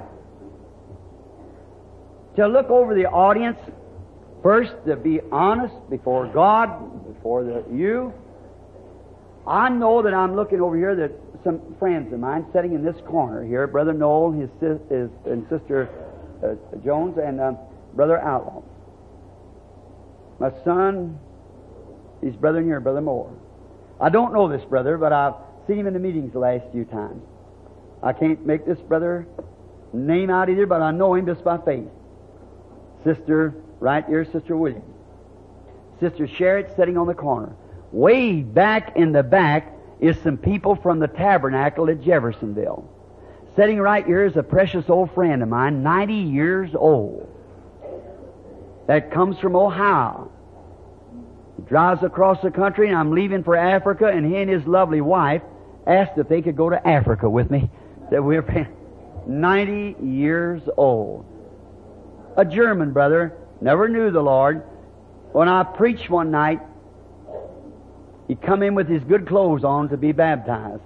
to look over the audience, first to be honest before God, before the, you. I know that I'm looking over here that some friends of mine sitting in this corner here, Brother Noel, his, his and Sister uh, Jones, and uh, Brother Outlaw. My son, his brother here, Brother Moore. I don't know this brother, but I've seen him in the meetings the last few times. I can't make this brother name out either, but I know him just by faith. Sister, right here, Sister Williams. Sister Sherritt sitting on the corner. Way back in the back is some people from the tabernacle at Jeffersonville. Sitting right here is a precious old friend of mine, ninety years old, that comes from Ohio. He drives across the country, and I'm leaving for Africa, and he and his lovely wife asked if they could go to Africa with me. That we're ninety years old. A German brother, never knew the Lord. When I preached one night, he come in with his good clothes on to be baptized.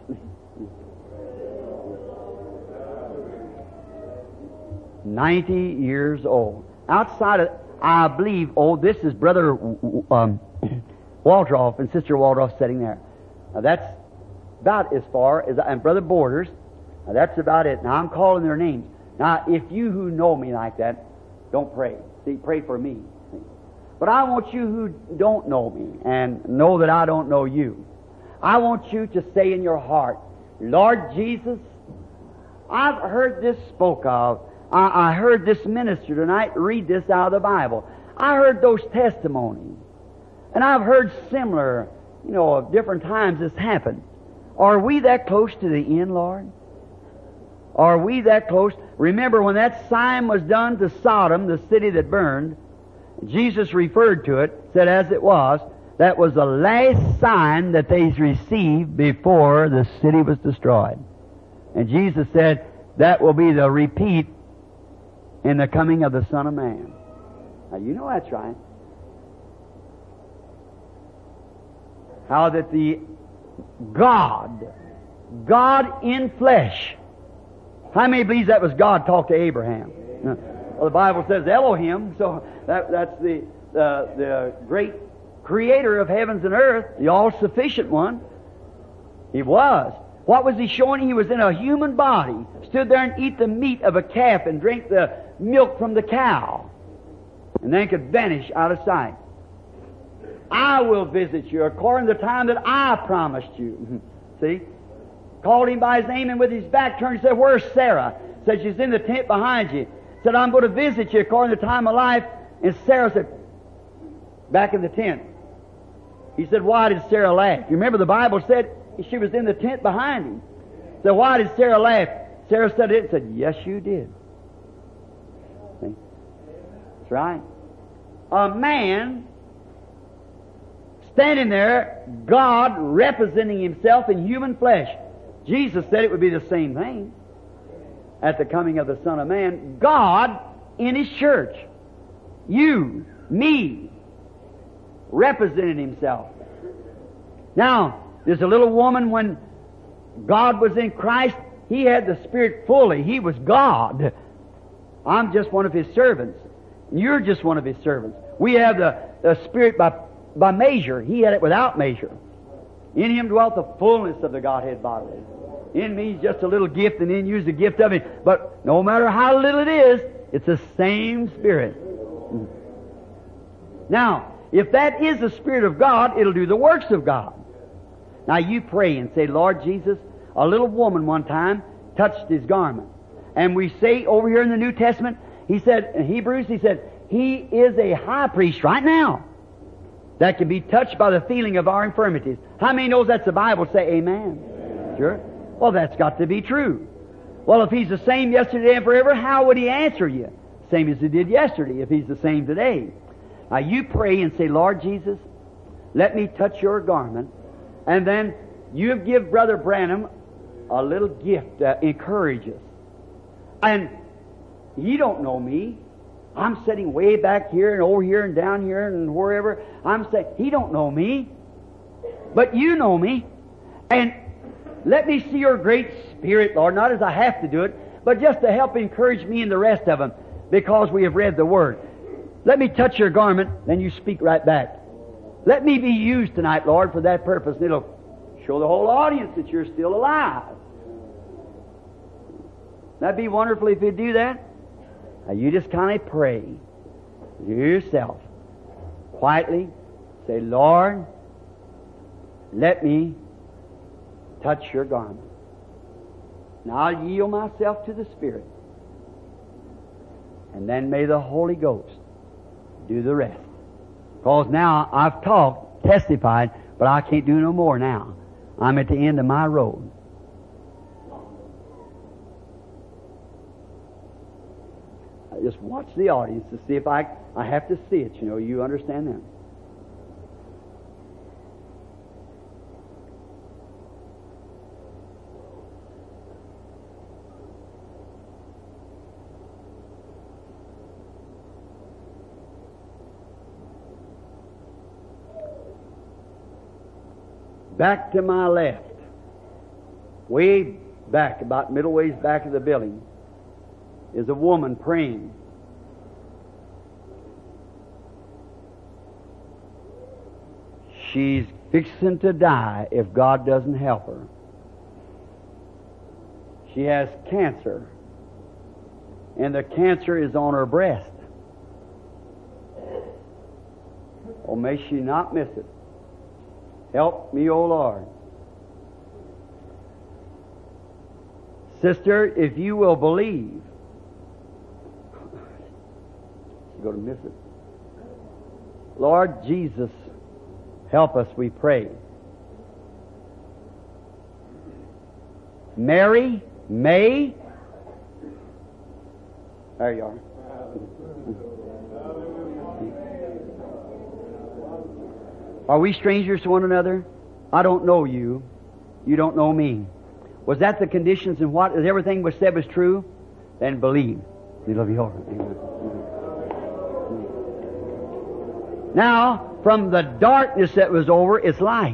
Ninety years old. Outside of, I believe, oh, this is Brother um, Waldroff and Sister Waldroff sitting there. Now that's about as far as, and Brother Borders. Now that's about it. Now I'm calling their names. Now, if you who know me like that, don't pray. See, pray for me. See? But I want you who don't know me and know that I don't know you, I want you to say in your heart, Lord Jesus, I've heard this spoke of. I, I heard this minister tonight read this out of the Bible. I heard those testimonies. And I've heard similar, you know, of different times this happened. Are we that close to the end, Lord? Are we that close? Remember when that sign was done to Sodom, the city that burned, Jesus referred to it, said as it was, that was the last sign that they received before the city was destroyed. And Jesus said, that will be the repeat in the coming of the Son of Man. Now you know that's right. How that the God, God in flesh. How many believes that was God talked to Abraham? Well, the Bible says Elohim, so that, that's the, the, the great creator of heavens and earth, the all-sufficient one. He was. What was he showing? He was in a human body, stood there and eat the meat of a calf and drink the milk from the cow, and then could vanish out of sight. I will visit you according to the time that I promised you. See? Called him by his name, and with his back turned, said, where's Sarah? Said, she's in the tent behind you. Said, I'm going to visit you according to the time of life. And Sarah said, back in the tent. He said, why did Sarah laugh? You remember the Bible said she was in the tent behind him. So why did Sarah laugh? Sarah said it and said, yes, you did. See? That's right. A man standing there, God representing himself in human flesh. Jesus said it would be the same thing at the coming of the Son of Man. God in His church. You, me, represented Himself. Now, there's a little woman when God was in Christ, He had the Spirit fully. He was God. I'm just one of His servants. You're just one of His servants. We have the, the Spirit by, by measure. He had it without measure. In Him dwelt the fullness of the Godhead bodily. In me is just a little gift, and in you is the gift of it. But no matter how little it is, it's the same Spirit. Now, if that is the Spirit of God, it'll do the works of God. Now you pray and say, Lord Jesus, a little woman one time touched His garment. And we say over here in the New Testament, He said, in Hebrews, He said, He is a high priest right now that can be touched by the feeling of our infirmities. How many knows that's the Bible? Say amen. Amen. Sure. Well, that's got to be true. Well, if He's the same yesterday and forever, how would He answer you? Same as He did yesterday, if He's the same today. Now you pray and say, Lord Jesus, let me touch Your garment. And then you give Brother Branham a little gift that encourages. And you don't know me. I'm sitting way back here and over here and down here and wherever. I'm saying, He don't know me. But You know me. And let me see Your great Spirit, Lord, not as I have to do it, but just to help encourage me and the rest of them, because we have read the Word. Let me touch Your garment, then You speak right back. Let me be used tonight, Lord, for that purpose, and it'll show the whole audience that You're still alive. That'd be wonderful if You'd do that. Now you just kind of pray to yourself, quietly, say, Lord, let me touch Your garment. Now I'll yield myself to the Spirit. And then may the Holy Ghost do the rest. Because now I've talked, testified, but I can't do no more now. I'm at the end of my road. I just watch the audience to see if I, I have to see it, you know, you understand that. Back to my left, way back, about middle ways back of the building, is a woman praying. She's fixing to die if God doesn't help her. She has cancer, and the cancer is on her breast. Oh, may she not miss it. Help me, O Lord. Sister, if you will believe, she's going to miss it. Lord Jesus, help us, we pray. Mary, May, there you are. Are we strangers to one another? I don't know you. You don't know me. Was that the conditions and what? If everything was said was true? Then believe. It'll be over. Amen. Now, from the darkness that was over, it's light.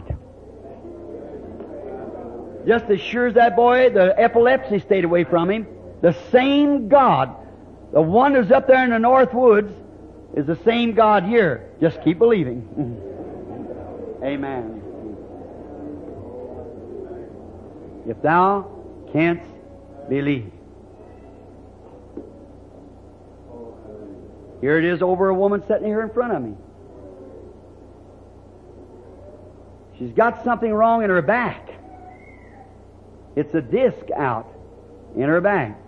Just as sure as that boy, the epilepsy stayed away from him, the same God, the one who's up there in the north woods, is the same God here. Just keep believing. Amen. If thou canst believe. Here it is over a woman sitting here in front of me. She's got something wrong in her back. It's a disc out in her back.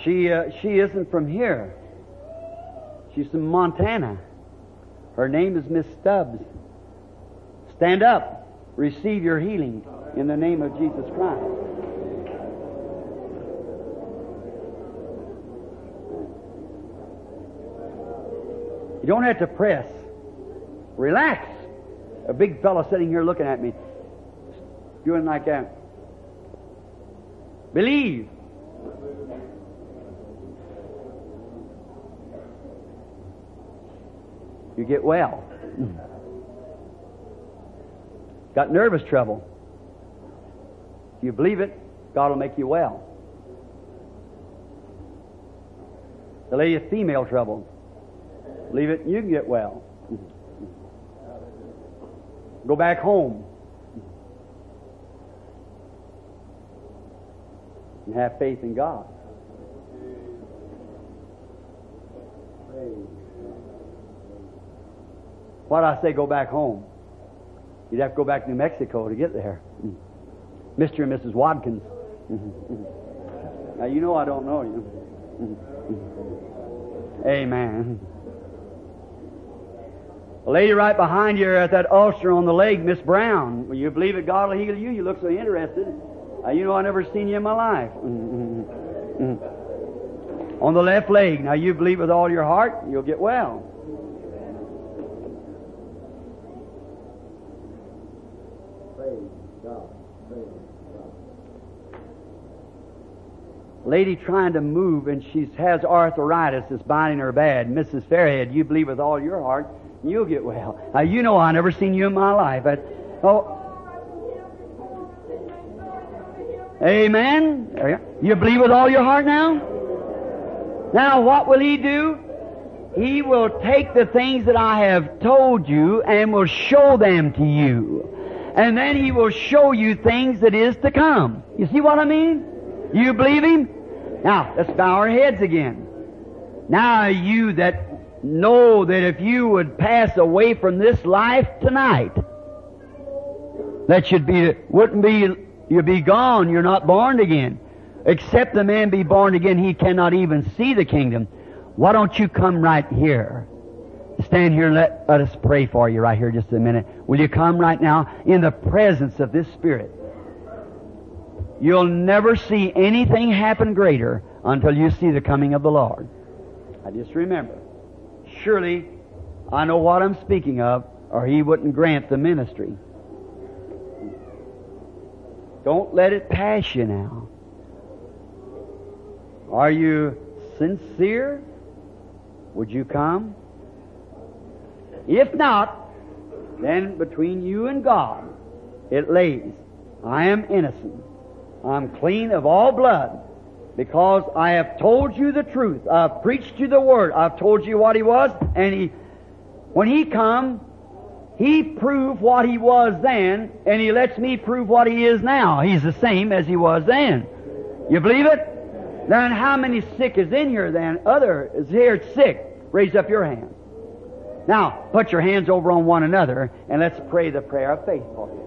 She, uh, she isn't from here. She's from Montana. Her name is Miss Stubbs. Stand up. Receive your healing in the name of Jesus Christ. You don't have to press. Relax. A big fellow sitting here looking at me, doing like that. Believe. You get well. Got nervous trouble. If you believe it, God will make you well. The lady with female trouble. Believe it, and you can get well. Go back home. And have faith in God. Why do I say go back home? You'd have to go back to New Mexico to get there. Mister and Missus Watkins. Now, you know I don't know you. Amen. A lady right behind you at that ulcer on the leg, Miss Brown. Will you believe that God will heal you? You look so interested. Now, you know I've never seen you in my life. On the left leg. Now, you believe with all your heart, you'll get well. Lady trying to move, and she has arthritis that's binding her bad. Missus Fairhead, you believe with all your heart, you'll get well. Now, you know I've never seen you in my life. But, oh, amen. There you, you believe with all your heart now? Now, what will He do? He will take the things that I have told you and will show them to you. And then He will show you things that is to come. You see what I mean? You believe Him? Now, let's bow our heads again. Now, you that know that if you would pass away from this life tonight, that should be, wouldn't be, you'd be gone, you're not born again. Except the man be born again, he cannot even see the kingdom. Why don't you come right here? Stand here and let, let us pray for you right here just a minute. Will you come right now in the presence of this Spirit? You'll never see anything happen greater until you see the coming of the Lord. I just remember, surely I know what I'm speaking of, or He wouldn't grant the ministry. Don't let it pass you now. Are you sincere? Would you come? If not, then between you and God it lays. I am innocent. I'm clean of all blood, because I have told you the truth. I've preached you the Word. I've told you what He was, and He, when He come, He proved what He was then, and He lets me prove what He is now. He's the same as He was then. You believe it? Then how many sick is in here then? Other is here sick. Raise up your hand. Now, put your hands over on one another, and let's pray the prayer of faith for you.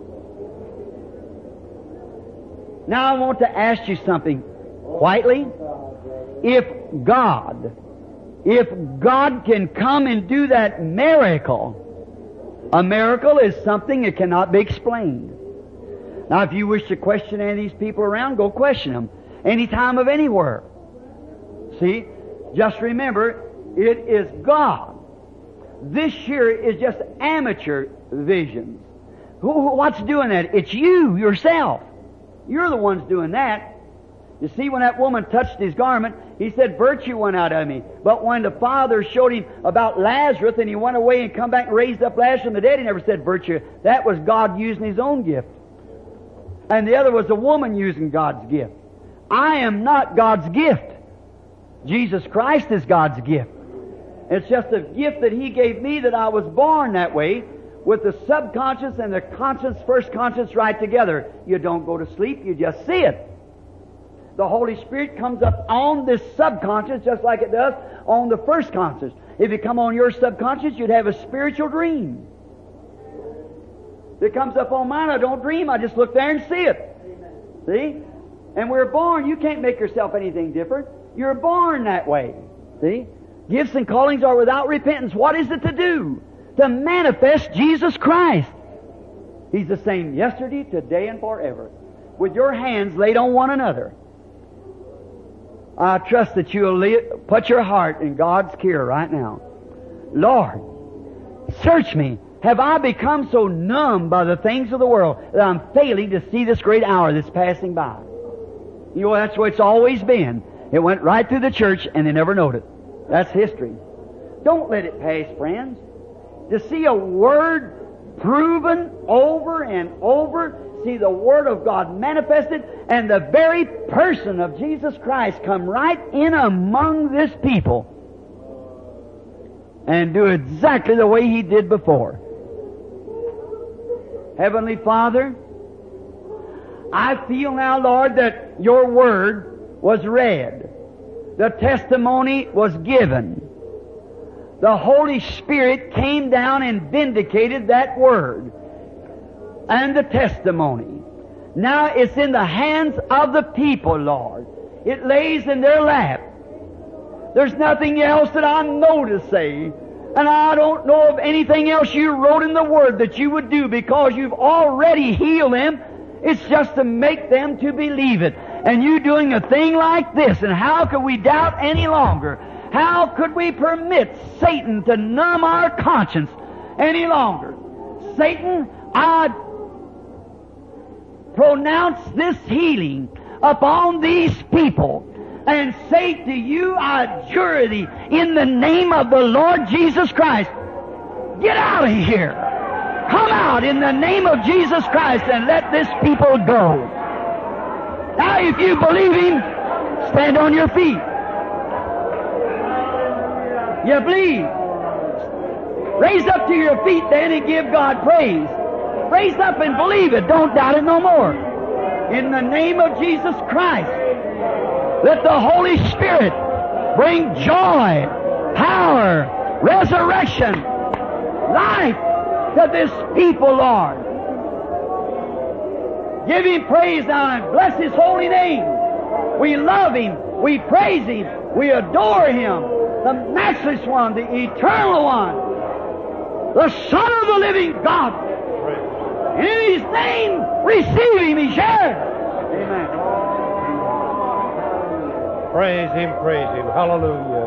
Now I want to ask you something quietly. If God, if God can come and do that miracle, a miracle is something that cannot be explained. Now if you wish to question any of these people around, go question them. Any time of anywhere. See? Just remember, it is God. This here is just amateur visions. Who, what's doing that? It's you, yourself. You're the ones doing that. You see, when that woman touched His garment, He said, virtue went out of me. But when the Father showed Him about Lazarus, and He went away and come back and raised up Lazarus from the dead, He never said virtue. That was God using His own gift. And the other was a woman using God's gift. I am not God's gift. Jesus Christ is God's gift. It's just a gift that He gave me, that I was born that way, with the subconscious and the conscious, first conscious right together. You don't go to sleep, you just see it. The Holy Spirit comes up on this subconscious just like it does on the first conscious. If it come on your subconscious, you'd have a spiritual dream. If it comes up on mine, I don't dream, I just look there and see it. See? And we're born, you can't make yourself anything different. You're born that way. See? Gifts and callings are without repentance. What is it to do? To manifest Jesus Christ. He's the same yesterday, today, and forever. With your hands laid on one another. I trust that you'll put your heart in God's care right now. Lord, search me. Have I become so numb by the things of the world that I'm failing to see this great hour that's passing by? You know, that's what it's always been. It went right through the church and they never knowed it. That's history. Don't let it pass, friends. To see a Word proven over and over, see the Word of God manifested, and the very person of Jesus Christ come right in among this people and do exactly the way He did before. Heavenly Father, I feel now, Lord, that Your Word was read. The testimony was given. The Holy Spirit came down and vindicated that Word and the testimony. Now it's in the hands of the people, Lord. It lays in their lap. There's nothing else that I know to say. And I don't know of anything else You wrote in the Word that You would do, because You've already healed them. It's just to make them to believe it. And You doing a thing like this, and how could we doubt any longer? How could we permit Satan to numb our conscience any longer? Satan, I pronounce this healing upon these people and say to You, I adjure Thee in the name of the Lord Jesus Christ, get out of here. Come out in the name of Jesus Christ and let this people go. Now, if you believe Him, stand on your feet. You believe. Raise up to your feet then and give God praise. Raise up and believe it. Don't doubt it no more. In the name of Jesus Christ, let the Holy Spirit bring joy, power, resurrection, life to this people, Lord. Give Him praise now and bless His holy name. We love Him. We praise Him. We adore Him. The matchless One, the eternal One, the Son of the living God. In His name, receive Him, He shall. Amen. Praise Him, praise Him. Hallelujah.